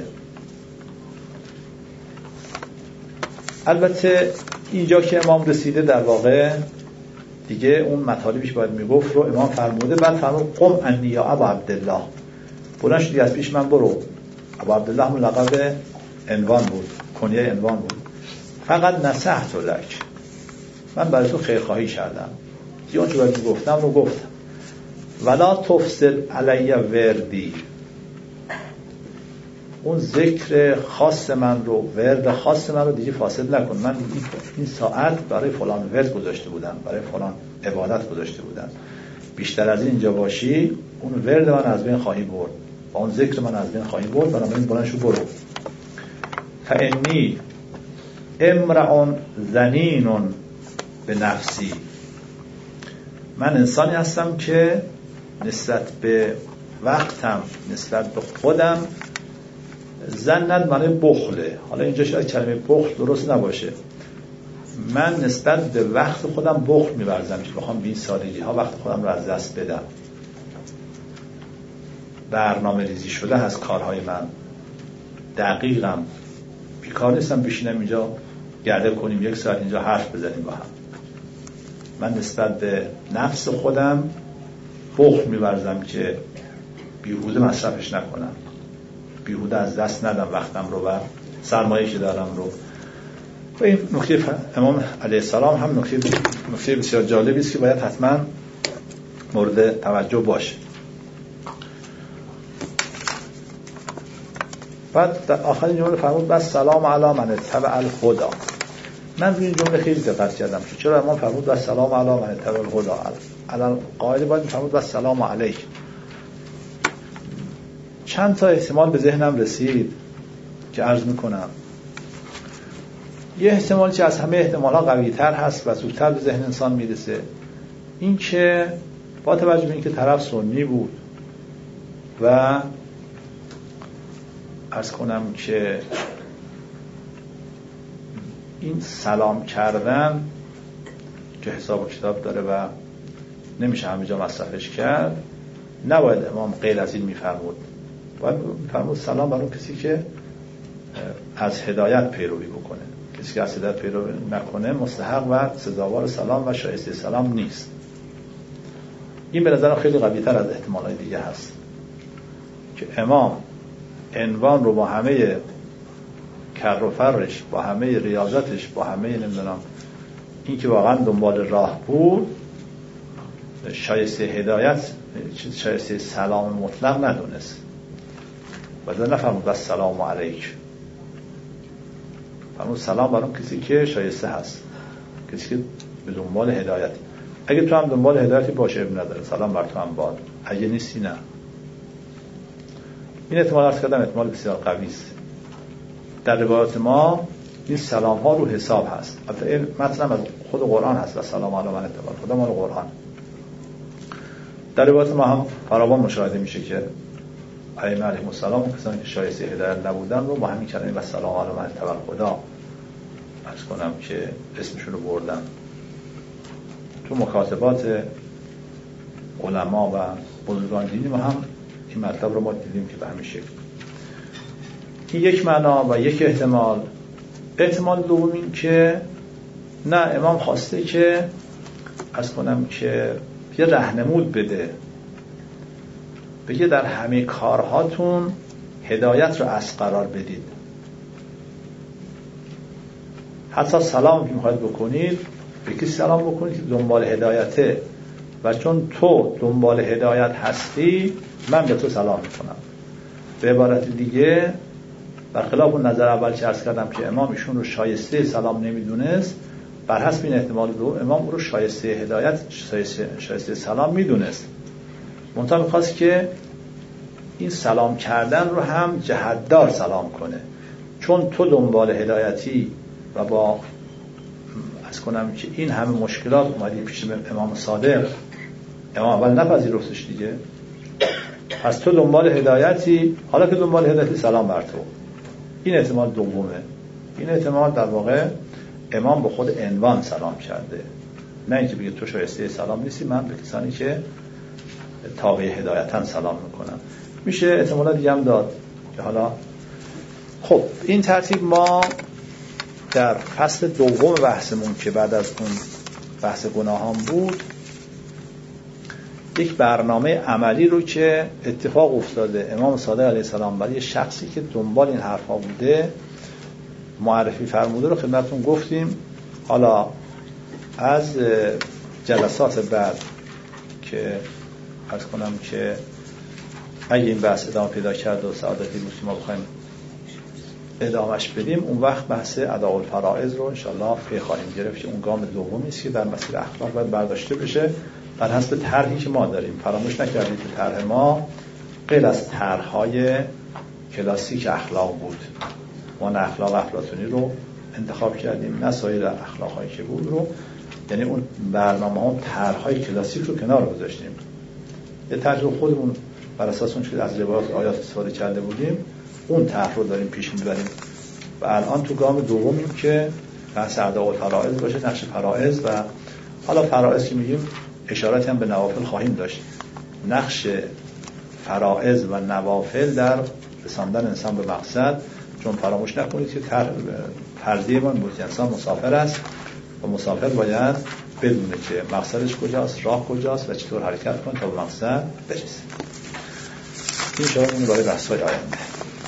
البته اینجا که امام رسیده در واقع دیگه اون مطالبیش باید میگفت رو امام فرموده. بعد فرمود قم انی یا ابا عبدالله، بلند شدی از پیش من برو. ابا عبدالله هم لقب عنوان بود، کنیه عنوان بود. فقط نصحت لک، من برای تو خیرخواهی کردم، دیگه اون چه باید گفتم رو گفتم. ولا تفسد علی وردی، اون ذکر خاص من رو، ورد خاص من رو دیگه فاسد نکن. من این ساعت برای فلان ورد گذاشته بودم، برای فلان عبادت گذاشته بودم، بیشتر از اینجا باشی اون ورد من از بین خواهی برد، با اون ذکر من از بین خواهی برد، بنابراین بلندشو برو. فانی امرأ ذنین به نفسی، من انسانی هستم که نسبت به وقتم، نسبت به خودم، ظنن معنی بخله. حالا اینجا شاید کلمه بخل درست نباشه. من نسبت به وقت خودم بخل می‌ورزم که بخوام 20 سالگی ها وقت خودم رو از دست بدم. برنامه ریزی شده از کارهای من، دقیقم، بیکار نیستم بشینم اینجا گرده کنیم 1 ساعت اینجا حرف بزنیم با هم. من نسبت به نفس خودم بخل می‌ورزم که بیهوده مصرفش نکنم، بیهوده از دست ندم وقتم رو و سرمایه‌ای که دارم رو. و این نکته امام علیه السلام هم نکته بسیار جالبی است که باید حتما مورد توجه باشه. بعد در آخرین جمله فرمود بس سلام علی من اتبع الهدی. من روی این جمله خیلی دقت کردم که چرا امام فرمود بس سلام علی من اتبع الهدی، الان قاعده باید فرمود بس سلام علیک. چند تا احتمال به ذهنم رسید که عرض میکنم. یه احتمال که از همه احتمالها قوی تر هست و زودتر به ذهن انسان میرسه، این که با توجه به اینکه طرف سنی بود و عرض کنم که این سلام کردن که حساب و کتاب داره و نمیشه همه جا مصرفش کرد، نباید امام غیر از این میفرمود. باید میفرمود سلام بر اون کسی که از هدایت پیروی بکنه. کسی که از هدایت پیروی نکنه مستحق و سزاوار سلام و شایسته سلام نیست. این به نظرم خیلی قوی‌تر از احتمالات دیگه هست که امام عنوان رو با همه کر و فرش، با همه ریاضتش، با همه نمیدونم این که واقعا دنبال راه بود، شایسته هدایت، شایسته سلام مطلق ندونست. بعد نفرمود بس سلام علیک، فرمود سلام بر اون کسی که شایسته هست، کسی که به دنبال هدایت. اگه تو هم دنبال هدایتی باشه اب نداره، سلام بر تو هم باد. اگه نیستی نه. این احتمال عرض کردم احتمال بسیار قوی است. در روایات ما این سلام ها رو حساب هست. البته این متن از خود قرآن هست و سلام علی من اتبع خدا مال قرآن. در روایات ما هم فراوان مشاهده میشه که ائمه علیهم السلام کسانی که شایسته هدایت نبودن رو با همین کلمه و سلام علی من اتبع خدا عرض کنم که اسمشون رو بردن. تو مکاتبات علما و بزرگان دینی ما هم این مطلب رو ما دیدیم که به همین شکل. این یک معنا و یک احتمال. احتمال دوم این که نه، امام خواسته که عرض کنم که یه راهنمود بده، بگه در همه کارهاتون هدایت رو اصل قرار بدید. حتی سلام که میخواید بکنید به کسی سلام بکنید که دنبال هدایته و چون تو دنبال هدایت هستی من به تو سلام میکنم. به عبارت دیگه برخلاف اون نظر اول که عرض کردم که امام ایشون رو شایسته سلام نمیدونست، بر حسب این احتمال دو امام او رو شایسته هدایت، شایسته سلام میدونست. منتها میخواست که این سلام کردن رو هم جهتدار سلام کنه، چون تو دنبال هدایتی و با عرض کنم که این همه مشکلات اومدی پیش امام صادق، امام اول نپذیرفتش دیگه، پس تو دنبال هدایتی، حالا که دنبال هدایتی سلام بر تو. این احتمال دومه. این احتمال در واقع امام به خود عنوان سلام کرده، نه اینکه بگه تو شایسته سلام نیستی، من به کسانی که تابع هدایتن سلام میکنم. میشه احتمالات دیگه هم داد که حالا خب این ترتیب ما در فصل دوم بحثمون که بعد از اون بحث گناهان بود یک برنامه عملی رو که اتفاق افتاده امام صادق علیه السلام برای شخصی که دنبال این حرفا بوده معرفی فرموده رو خدمتتون گفتیم. حالا از جلسات بعد که عرض کنم که اگه این بحث ادامه پیدا کرد و سعادتی بود که ما بخوایم ادامش بدیم اون وقت بحث اداء الفرائض رو انشالله پی خواهیم گرفت که اون گام دومی است که در مسیر اخلاق باید برداشته بشه بر حسب طرحی که ما داریم. فراموش نکردید که طرح ما غیر از طرح‌های کلاسیک اخلاق بود. ما نه اخلاق افلاطونی رو انتخاب کردیم نه سایر اخلاق‌هایی که بود رو، یعنی اون برنامه‌ها طرح‌های کلاسیک رو کنار گذاشتیم. یه طرح رو خودمون بر اساس اون که از روایات آیات استفاده کرده بودیم اون طرح رو داریم پیش می‌بریم و الان تو گام دومیم که بحث اداء الفرائض باشه، نقش فرائض. و حالا فرائض که میگیم اشاراتی هم به نوافل خواهیم داشت. نقش فرائض و نوافل در رساندن انسان به مقصد، چون فراموش نکنید که فرضیه ما بود که انسان مسافر است و مسافر باید بدونه که مقصدش کجاست، راه کجاست و چطور حرکت کنه تا به مقصد برسه. این شامل برای بحث‌های آینده.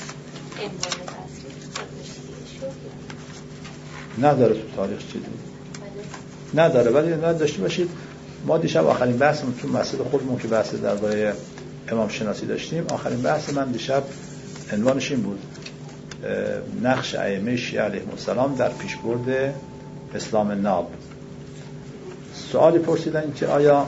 نداره تو تاریخ چیزی نداره، ولی داشته باشید ما دیشب آخرین بحثمون تو مسجد خودمون که بحث درباره امام شناسی داشتیم، آخرین بحث من دیشب عنوانش این بود: نقش ائمه شیعه علیهم السلام در پیشبرد اسلام ناب. سوالی پرسیدن که آیا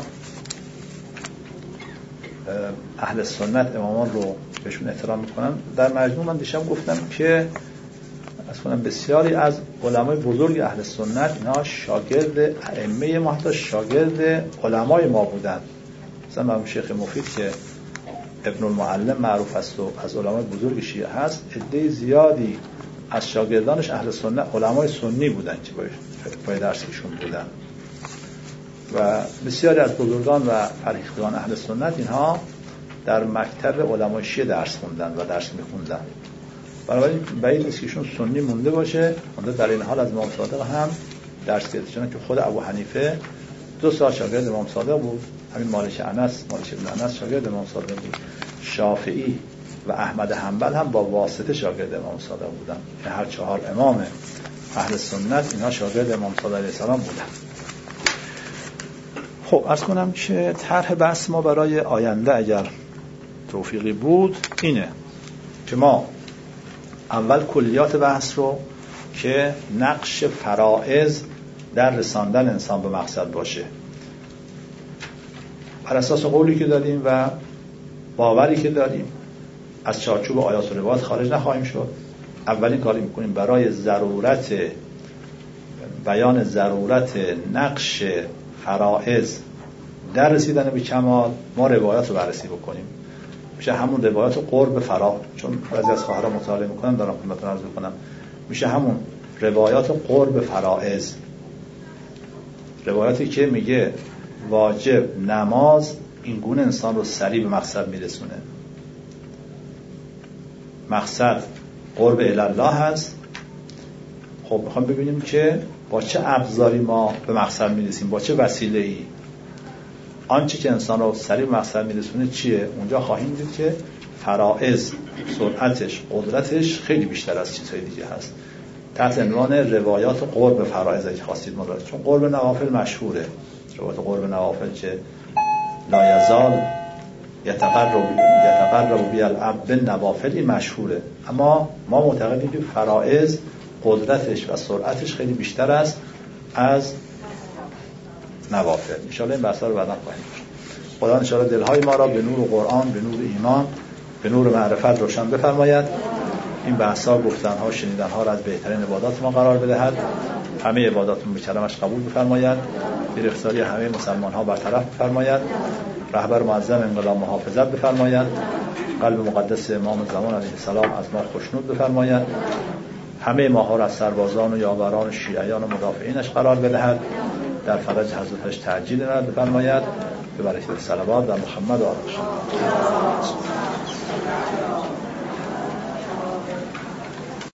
اهل سنت امامان رو بهشون احترام میکنن؟ در مجموع من دیشب گفتم که اصلا بسیاری از علمای بزرگ اهل سنت اینا شاگرد ائمه ما، حتی شاگرد علمای ما بودن. مثلا مرحوم شیخ مفید که ابن المعلم معروف است و از علمای بزرگ شیعه هست، عده زیادی از شاگردانش اهل سنت علمای سنی بودن که پای درسشون بودن و بسیاری از بزرگان و فرهیختگان اهل سنت اینها در مکتب علمای شیعه درس خوندن و درس میخوندن. بنابراین بعید نیست که ایشون سنی مونده باشه. اونجا در این حال از امام صادق هم درس گرفته، چون که خود ابو حنیفه 2 سال شاگرد امام صادق بود. همین مالک ابن انس شاگرد امام صادق بود. شافعی و احمد حنبل هم با واسطه شاگرد امام صادق بودن. که هر 4 امام اهل سنت اینا شاگرد امام صادق علیه السلام بودن. خب عرض کنم که طرح بحث ما برای آینده اگر توفیقی بود اینه که ما اول کلیات بحث رو که نقش فرائض در رساندن انسان به مقصد باشه، بر اساس قولی که دادیم و باوری که داریم از چارچوب آیات و روایات خارج نخواهیم شد. اولین کاری میکنیم برای بیان ضرورت نقش فرائض در رسیدن به کمال ما روایات رو بررسی بکنیم. میشه همون روایات قرب فرا، چون بعضی از خواهرها مطالعه میکنن دارم خدمتتون عرض میکنم، میشه همون روایات قرب فرائض، روایاتی که میگه واجب نماز این گونه انسان رو سریع به مقصد میرسونه، مقصد قرب الله هست. خب میخوام ببینیم که با چه ابزاری ما به مقصد میرسیم، با چه وسیله‌ای. آنچه که انسان رو سریع به مقصد میرسونه چیه؟ اونجا خواهیم دید که فرائض سرعتش، قدرتش خیلی بیشتر از چیزهای دیگه هست. تحت عنوان روایات قرب فرائض که خواستید مراجعه، چون قرب نوافل مشهوره. روایات قرب نوافل که لا یزال یتقرب بی العبد بالنوافل این مشهوره، اما ما معتقدیم که فرائض قدرتش و سرعتش خیلی بیشتر است از نوافل. ان شاء الله این بحثا رو بعدا خواهیم داشت. خدا ان شاء الله دلهای ما را به نور قرآن، به نور ایمان، به نور معرفت روشن بفرماید. این بحثا، گفتنها، شنیدنها را از بهترین عبادات ما قرار بدهد. همه عباداتمون به کرمش قبول بفرماید. گرفتاری همه مسلمان ها برطرف بفرماید. رهبر معظم انقلاب محافظت بفرماید. قلب مقدس امام زمان علیه السلام از ما خوشنود بفرماید. همه ماها را از سربازان و یاوران و شیعیان و مدافعینش قرار بدهد. در فرج حضرتش تعجیل نرد بفرماید. به برکت صلوات در محمد و آل